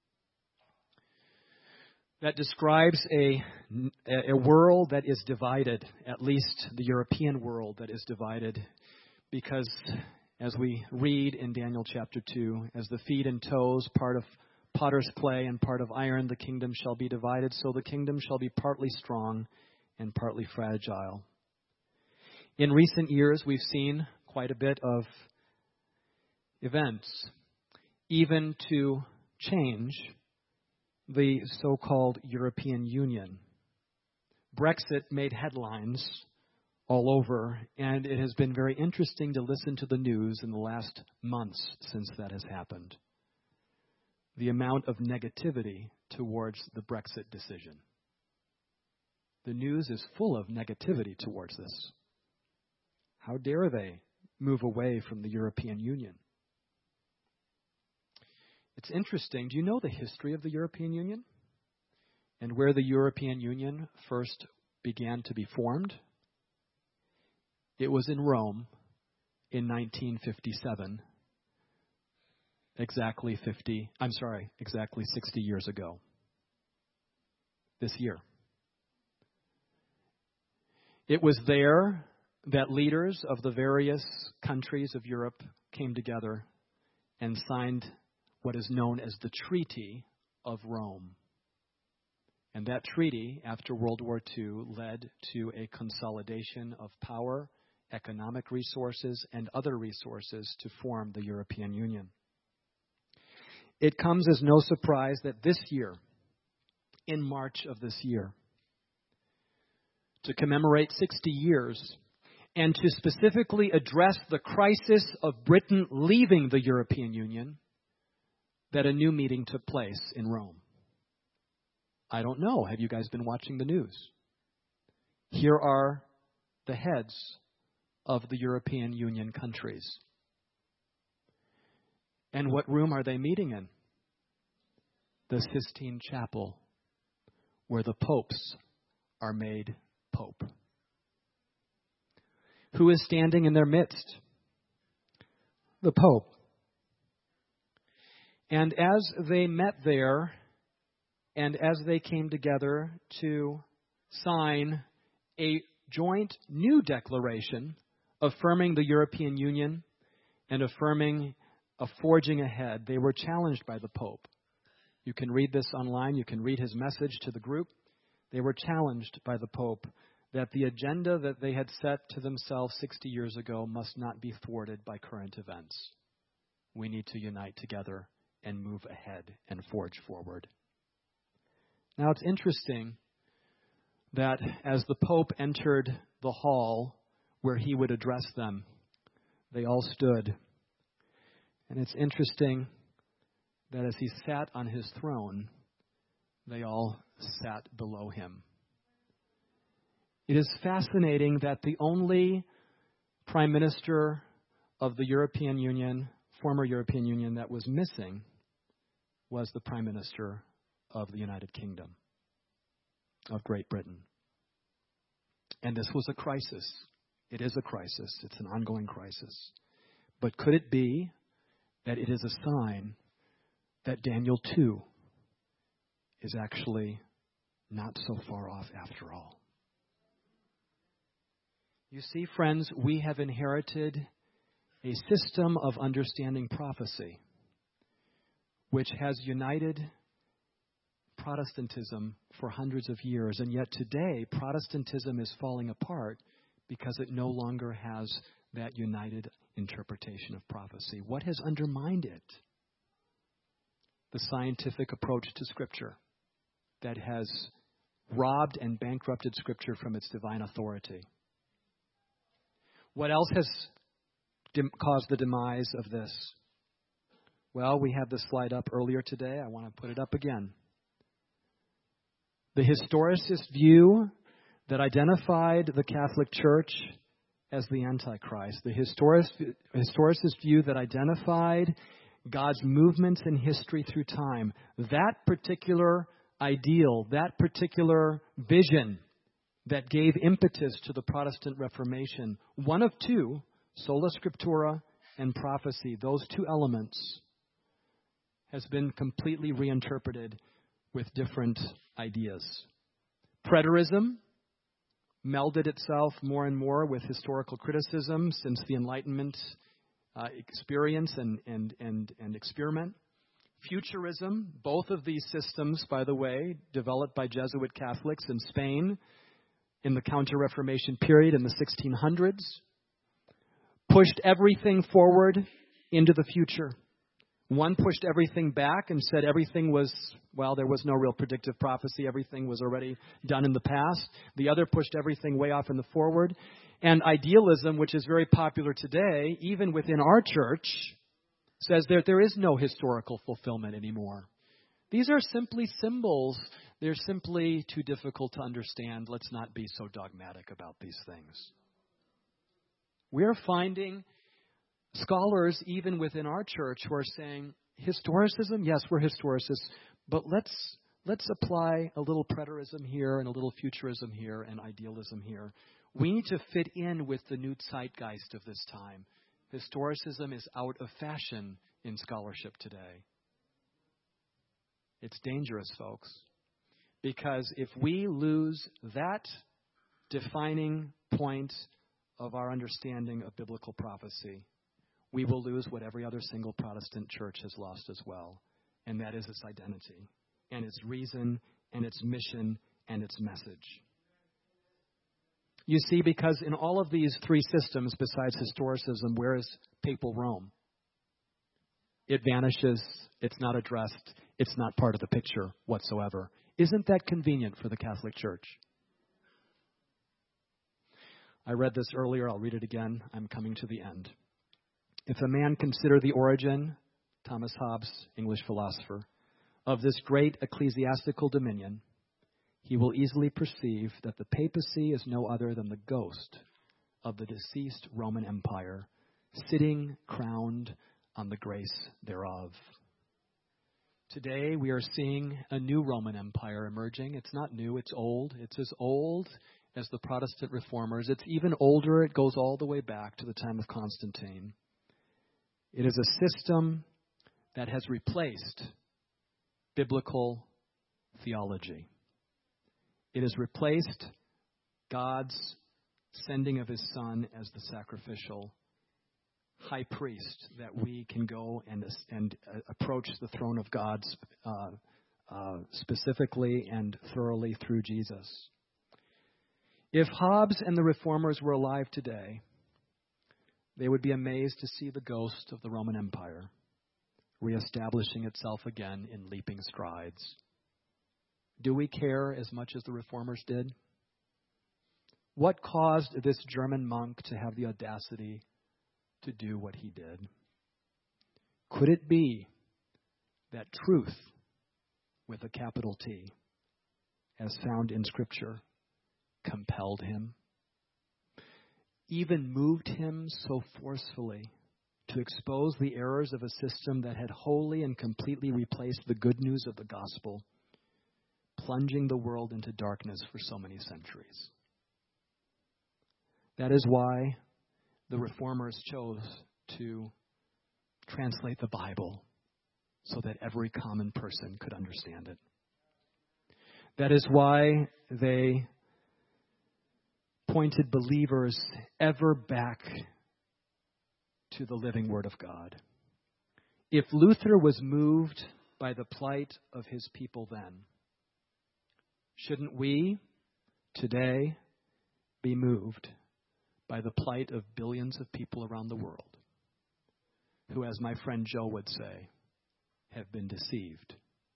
that describes a world that is divided, at least the European world that is divided, because as we read in Daniel chapter 2, as the feet and toes, part of potter's clay and part of iron, the kingdom shall be divided, so the kingdom shall be partly strong and partly fragile. In recent years, we've seen quite a bit of events, even to change the so-called European Union. Brexit made headlines all over, and it has been very interesting to listen to the news in the last months since that has happened. The amount of negativity towards the Brexit decision. The news is full of negativity towards this. How dare they move away from the European Union? It's interesting. Do you know the history of the European Union? And where the European Union first began to be formed? It was in Rome in 1957. Exactly 60 years ago. This year. It was there that leaders of the various countries of Europe came together and signed what is known as the Treaty of Rome. And that treaty, after World War II, led to a consolidation of power, economic resources, and other resources to form the European Union. It comes as no surprise that this year, in March of this year, to commemorate 60 years and to specifically address the crisis of Britain leaving the European Union, that a new meeting took place in Rome. I don't know. Have you guys been watching the news? Here are the heads of the European Union countries. And what room are they meeting in? The Sistine Chapel, where the popes are made pope. Who is standing in their midst? The Pope. And as they met there, and as they came together to sign a joint new declaration affirming the European Union and affirming a forging ahead, they were challenged by the Pope. You can read this online. You can read his message to the group. They were challenged by the Pope that the agenda that they had set to themselves 60 years ago must not be thwarted by current events. We need to unite together and move ahead and forge forward. Now, it's interesting that as the Pope entered the hall where he would address them, they all stood. And it's interesting that as he sat on his throne, they all sat below him. It is fascinating that the only prime minister of the European Union, former European Union, that was missing was the prime minister of the United Kingdom, of Great Britain. And this was a crisis. It is a crisis. It's an ongoing crisis. But could it be that it is a sign that Daniel 2 is actually not so far off after all? You see, friends, we have inherited a system of understanding prophecy which has united Protestantism for hundreds of years. And yet today, Protestantism is falling apart because it no longer has that united interpretation of prophecy. What has undermined it? The scientific approach to Scripture that has robbed and bankrupted Scripture from its divine authority. What else has caused the demise of this? Well, we had this slide up earlier today. I want to put it up again. The historicist view that identified the Catholic Church as the Antichrist. The historicist view that identified God's movements in history through time. That particular ideal, that particular vision that gave impetus to the Protestant Reformation, one of two, sola scriptura and prophecy, those two elements, has been completely reinterpreted with different ideas. Preterism melded itself more and more with historical criticism since the Enlightenment experience and experiment. Futurism, both of these systems, by the way, developed by Jesuit Catholics in Spain in the Counter-Reformation period in the 1600s, pushed everything forward into the future. One pushed everything back and said everything was, well, there was no real predictive prophecy. Everything was already done in the past. The other pushed everything way off in the forward. And idealism, which is very popular today, even within our church, says that there is no historical fulfillment anymore. These are simply symbols. They're simply too difficult to understand. Let's not be so dogmatic about these things. We're finding scholars, even within our church, who are saying, historicism, yes, we're historicists, but let's apply a little preterism here and a little futurism here and idealism here. We need to fit in with the new zeitgeist of this time. Historicism is out of fashion in scholarship today. It's dangerous, folks, because if we lose that defining point of our understanding of biblical prophecy, we will lose what every other single Protestant church has lost as well, and that is its identity, and its reason, and its mission, and its message. You see, because in all of these three systems, besides historicism, where is papal Rome? It vanishes, it's not addressed, it's not part of the picture whatsoever. Isn't that convenient for the Catholic Church? I read this earlier. I'll read it again. I'm coming to the end. If a man consider the origin, Thomas Hobbes, English philosopher, of this great ecclesiastical dominion, he will easily perceive that the papacy is no other than the ghost of the deceased Roman Empire, sitting crowned on the grace thereof. Today we are seeing a new Roman Empire emerging. It's not new, it's old. It's as old as the Protestant reformers. It's even older. It goes all the way back to the time of Constantine. It is a system that has replaced biblical theology. It has replaced God's sending of his Son as the sacrificial high priest that we can go and approach the throne of God specifically and thoroughly through Jesus. If Hobbes and the reformers were alive today, they would be amazed to see the ghost of the Roman Empire reestablishing itself again in leaping strides. Do we care as much as the reformers did? What caused this German monk to have the audacity to do what he did? Could it be that truth, with a capital T, as found in Scripture, compelled him? Even moved him so forcefully to expose the errors of a system that had wholly and completely replaced the good news of the gospel, plunging the world into darkness for so many centuries. That is why the reformers chose to translate the Bible so that every common person could understand it. That is why they pointed believers ever back to the living Word of God. If Luther was moved by the plight of his people then, shouldn't we today be moved by the plight of billions of people around the world who, as my friend Joe would say, have been deceived?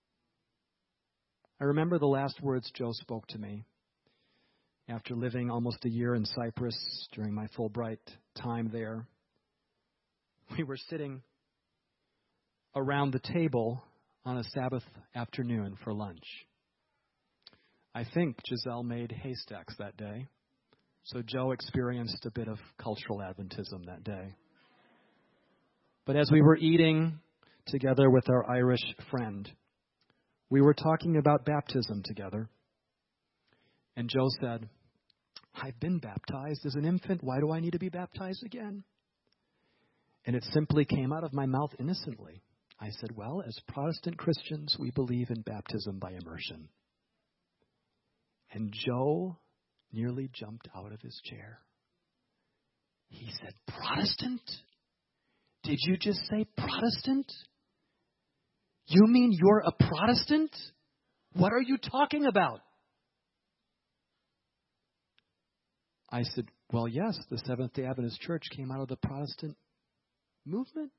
I remember the last words Joe spoke to me after living almost a year in Cyprus during my Fulbright time there. We were sitting around the table on a Sabbath afternoon for lunch. I think Giselle made haystacks that day, so Joe experienced a bit of cultural Adventism that day. But as we were eating together with our Irish friend, we were talking about baptism together. And Joe said, "I've been baptized as an infant. Why do I need to be baptized again?" And it simply came out of my mouth innocently. I said, "Well, as Protestant Christians, we believe in baptism by immersion." And Joe nearly jumped out of his chair. He said, "Protestant? Did you just say Protestant? You mean you're a Protestant? What are you talking about?" I said, "Well, yes, the Seventh-day Adventist Church came out of the Protestant movement."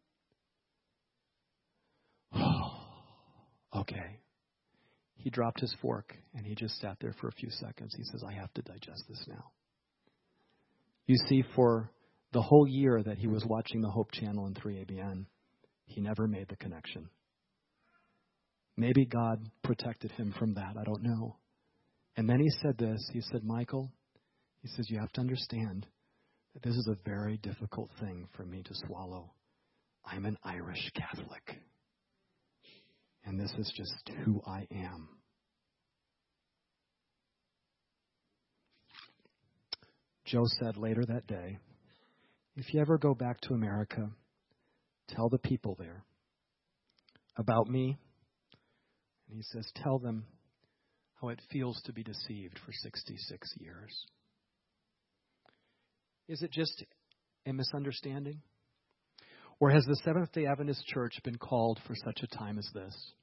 Okay. He dropped his fork and he just sat there for a few seconds. He says, "I have to digest this now." You see, for the whole year that he was watching the Hope Channel and 3ABN, he never made the connection. Maybe God protected him from that. I don't know. And then he said this. He said, "Michael," he says, "you have to understand that this is a very difficult thing for me to swallow. I'm an Irish Catholic. And this is just who I am." Joe said later that day, "If you ever go back to America, tell the people there about me." And he says, "Tell them how it feels to be deceived for 66 years. Is it just a misunderstanding? Or has the Seventh-day Adventist Church been called for such a time as this?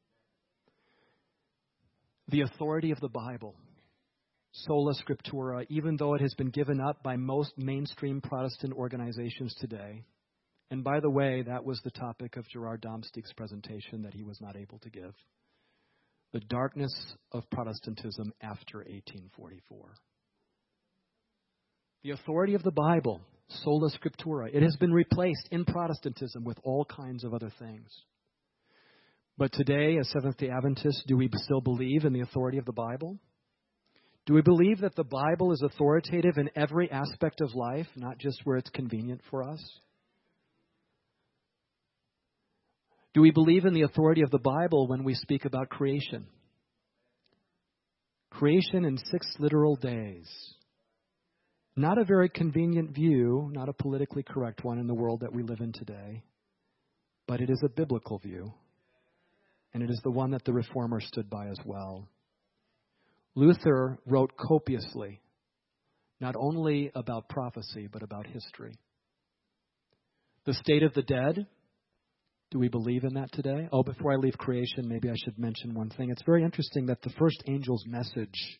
The authority of the Bible, sola scriptura, even though it has been given up by most mainstream Protestant organizations today." And by the way, that was the topic of Gerard Domsteek's presentation that he was not able to give. The darkness of Protestantism after 1844. The authority of the Bible, sola scriptura, it has been replaced in Protestantism with all kinds of other things. But today, as Seventh-day Adventists, do we still believe in the authority of the Bible? Do we believe that the Bible is authoritative in every aspect of life, not just where it's convenient for us? Do we believe in the authority of the Bible when we speak about creation? Creation in 6 literal days. Not a very convenient view, not a politically correct one in the world that we live in today, but it is a biblical view, and it is the one that the Reformer stood by as well. Luther wrote copiously, not only about prophecy, but about history. The state of the dead, do we believe in that today? Oh, before I leave creation, maybe I should mention one thing. It's very interesting that the first angel's message,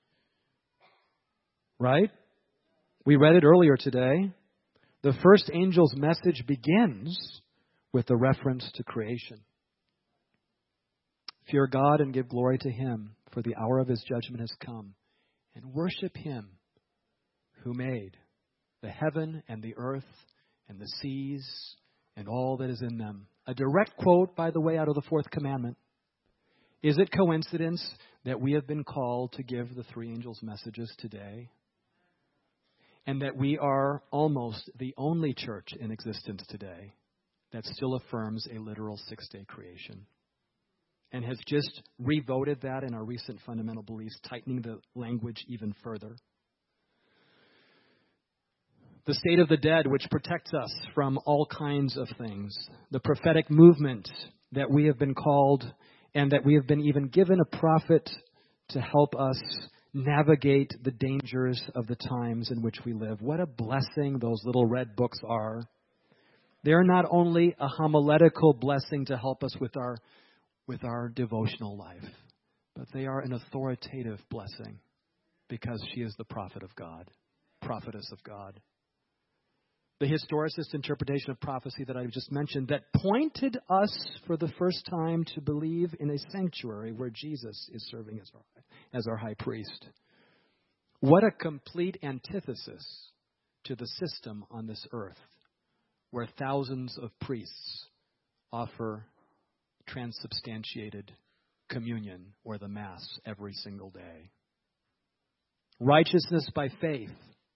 right? We read it earlier today. The first angel's message begins with a reference to creation. Fear God and give glory to Him, for the hour of His judgment has come. And worship Him who made the heaven and the earth and the seas and all that is in them. A direct quote, by the way, out of the 4th commandment. Is it coincidence that we have been called to give the 3 angels' messages today? And that we are almost the only church in existence today that still affirms a literal 6-day creation? And has just revoted that in our recent fundamental beliefs, tightening the language even further. The state of the dead, which protects us from all kinds of things. The prophetic movement that we have been called, and that we have been even given a prophet to help us navigate the dangers of the times in which we live. What a blessing those little red books are. They're not only a homiletical blessing to help us with our devotional life, but they are an authoritative blessing because she is the prophet of God, prophetess of God. The historicist interpretation of prophecy that I just mentioned that pointed us for the first time to believe in a sanctuary where Jesus is serving as our high priest. What a complete antithesis to the system on this earth where thousands of priests offer transubstantiated communion or the Mass every single day. Righteousness by faith.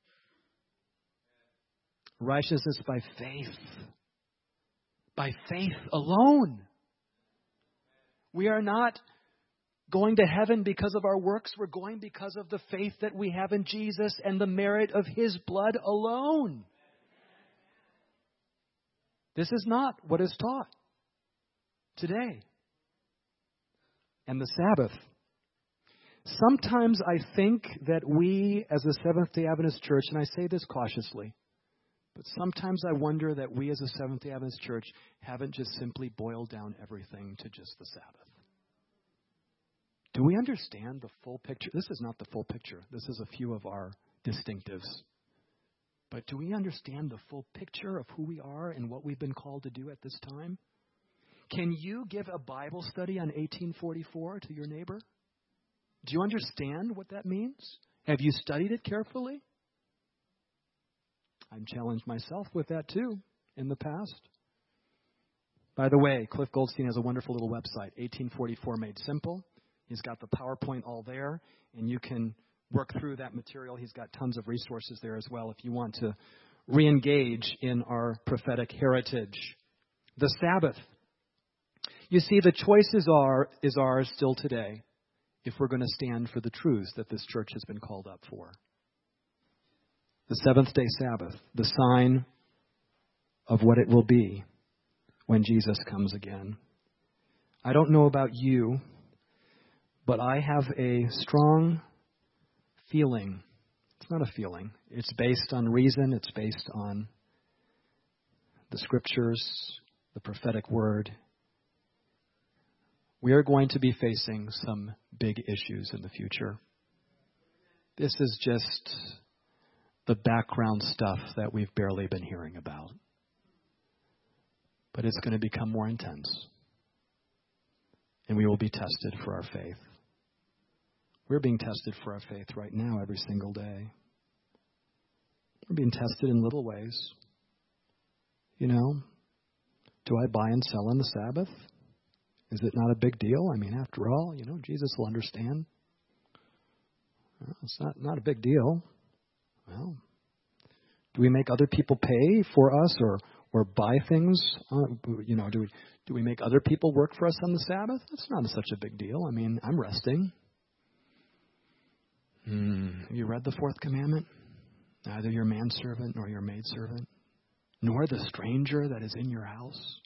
Righteousness by faith. By faith alone. We are not going to heaven because of our works. We're going because of the faith that we have in Jesus and the merit of His blood alone. This is not what is taught today. And the Sabbath. Sometimes I think that we as a Seventh-day Adventist church, and I say this cautiously, but sometimes I wonder that we as a Seventh-day Adventist church haven't just simply boiled down everything to just the Sabbath. Do we understand the full picture? This is not the full picture. This is a few of our distinctives. But do we understand the full picture of who we are and what we've been called to do at this time? Can you give a Bible study on 1844 to your neighbor? Do you understand what that means? Have you studied it carefully? I've challenged myself with that too in the past. By the way, Cliff Goldstein has a wonderful little website, 1844 Made Simple. He's got the PowerPoint all there, and you can work through that material. He's got tons of resources there as well if you want to re-engage in our prophetic heritage. The Sabbath. You see, the choice is ours still today if we're going to stand for the truths that this church has been called up for. The seventh-day Sabbath, the sign of what it will be when Jesus comes again. I don't know about you, but I have a strong feeling. It's not a feeling. It's based on reason. It's based on the Scriptures, the prophetic word. We are going to be facing some big issues in the future. This is just the background stuff that we've barely been hearing about. But it's going to become more intense. And we will be tested for our faith. We're being tested for our faith right now every single day. We're being tested in little ways. You know, do I buy and sell on the Sabbath? Is it not a big deal? I mean, after all, you know, Jesus will understand. Well, it's not a big deal. Well, do we make other people pay for us or buy things? You know, do we make other people work for us on the Sabbath? That's not such a big deal. I mean, I'm resting. Have you read the fourth commandment? Neither your manservant nor your maidservant, nor the stranger that is in your house.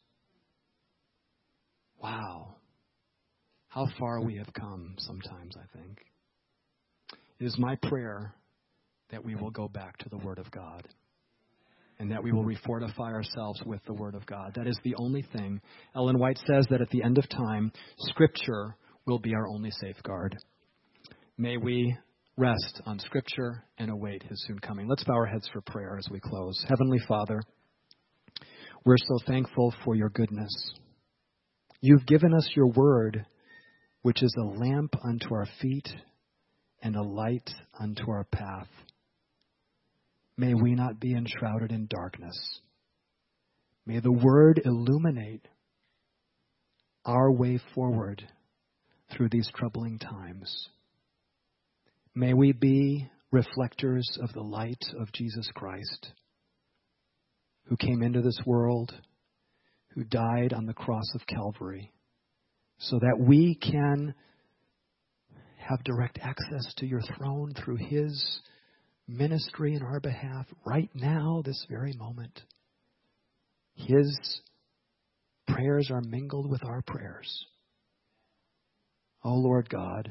Wow. How far we have come sometimes, I think. It is my prayer that we will go back to the Word of God and that we will refortify ourselves with the Word of God. That is the only thing. Ellen White says that at the end of time, Scripture will be our only safeguard. May we rest on Scripture and await His soon coming. Let's bow our heads for prayer as we close. Heavenly Father, we're so thankful for your goodness. You've given us your word, which is a lamp unto our feet and a light unto our path. May we not be enshrouded in darkness. May the word illuminate our way forward through these troubling times. May we be reflectors of the light of Jesus Christ, who came into this world, who died on the cross of Calvary, so that we can have direct access to your throne through his ministry in our behalf right now, this very moment. His prayers are mingled with our prayers. Oh, Lord God,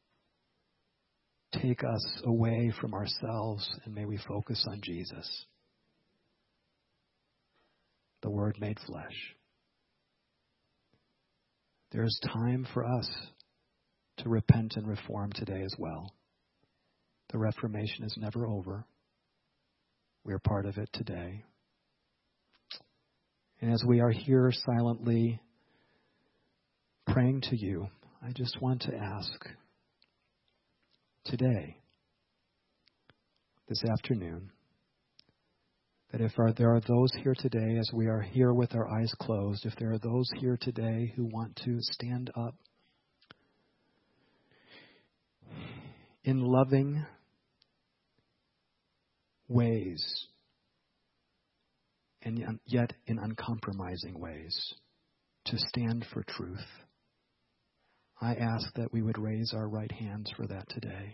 take us away from ourselves and may we focus on Jesus, the Word made flesh. There's time for us to repent and reform today as well. The Reformation is never over. We're part of it today. And as we are here silently praying to you, I just want to ask today, this afternoon, that if there are those here today, as we are here with our eyes closed, if there are those here today who want to stand up in loving ways and yet in uncompromising ways to stand for truth, I ask that we would raise our right hands for that today.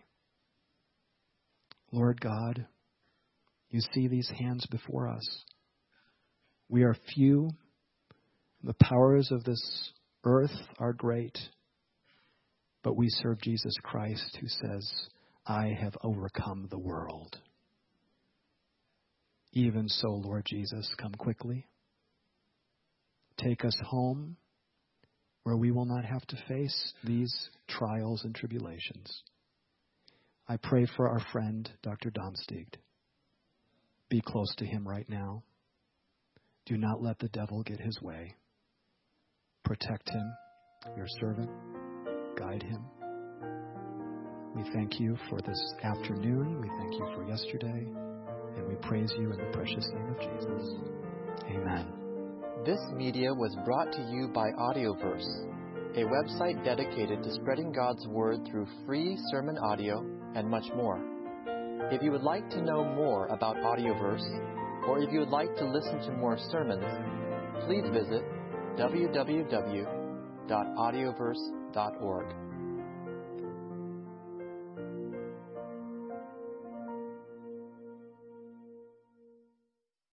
Lord God, you see these hands before us. We are few. The powers of this earth are great. But we serve Jesus Christ, who says, I have overcome the world. Even so, Lord Jesus, come quickly. Take us home where we will not have to face these trials and tribulations. I pray for our friend, Dr. Domstigd. Be close to him right now. Do not let the devil get his way. Protect him, your servant. Guide him. We thank you for this afternoon. We thank you for yesterday. And we praise you in the precious name of Jesus. Amen. This media was brought to you by Audioverse, a website dedicated to spreading God's Word through free sermon audio and much more. If you would like to know more about Audioverse, or if you would like to listen to more sermons, please visit www.audioverse.org.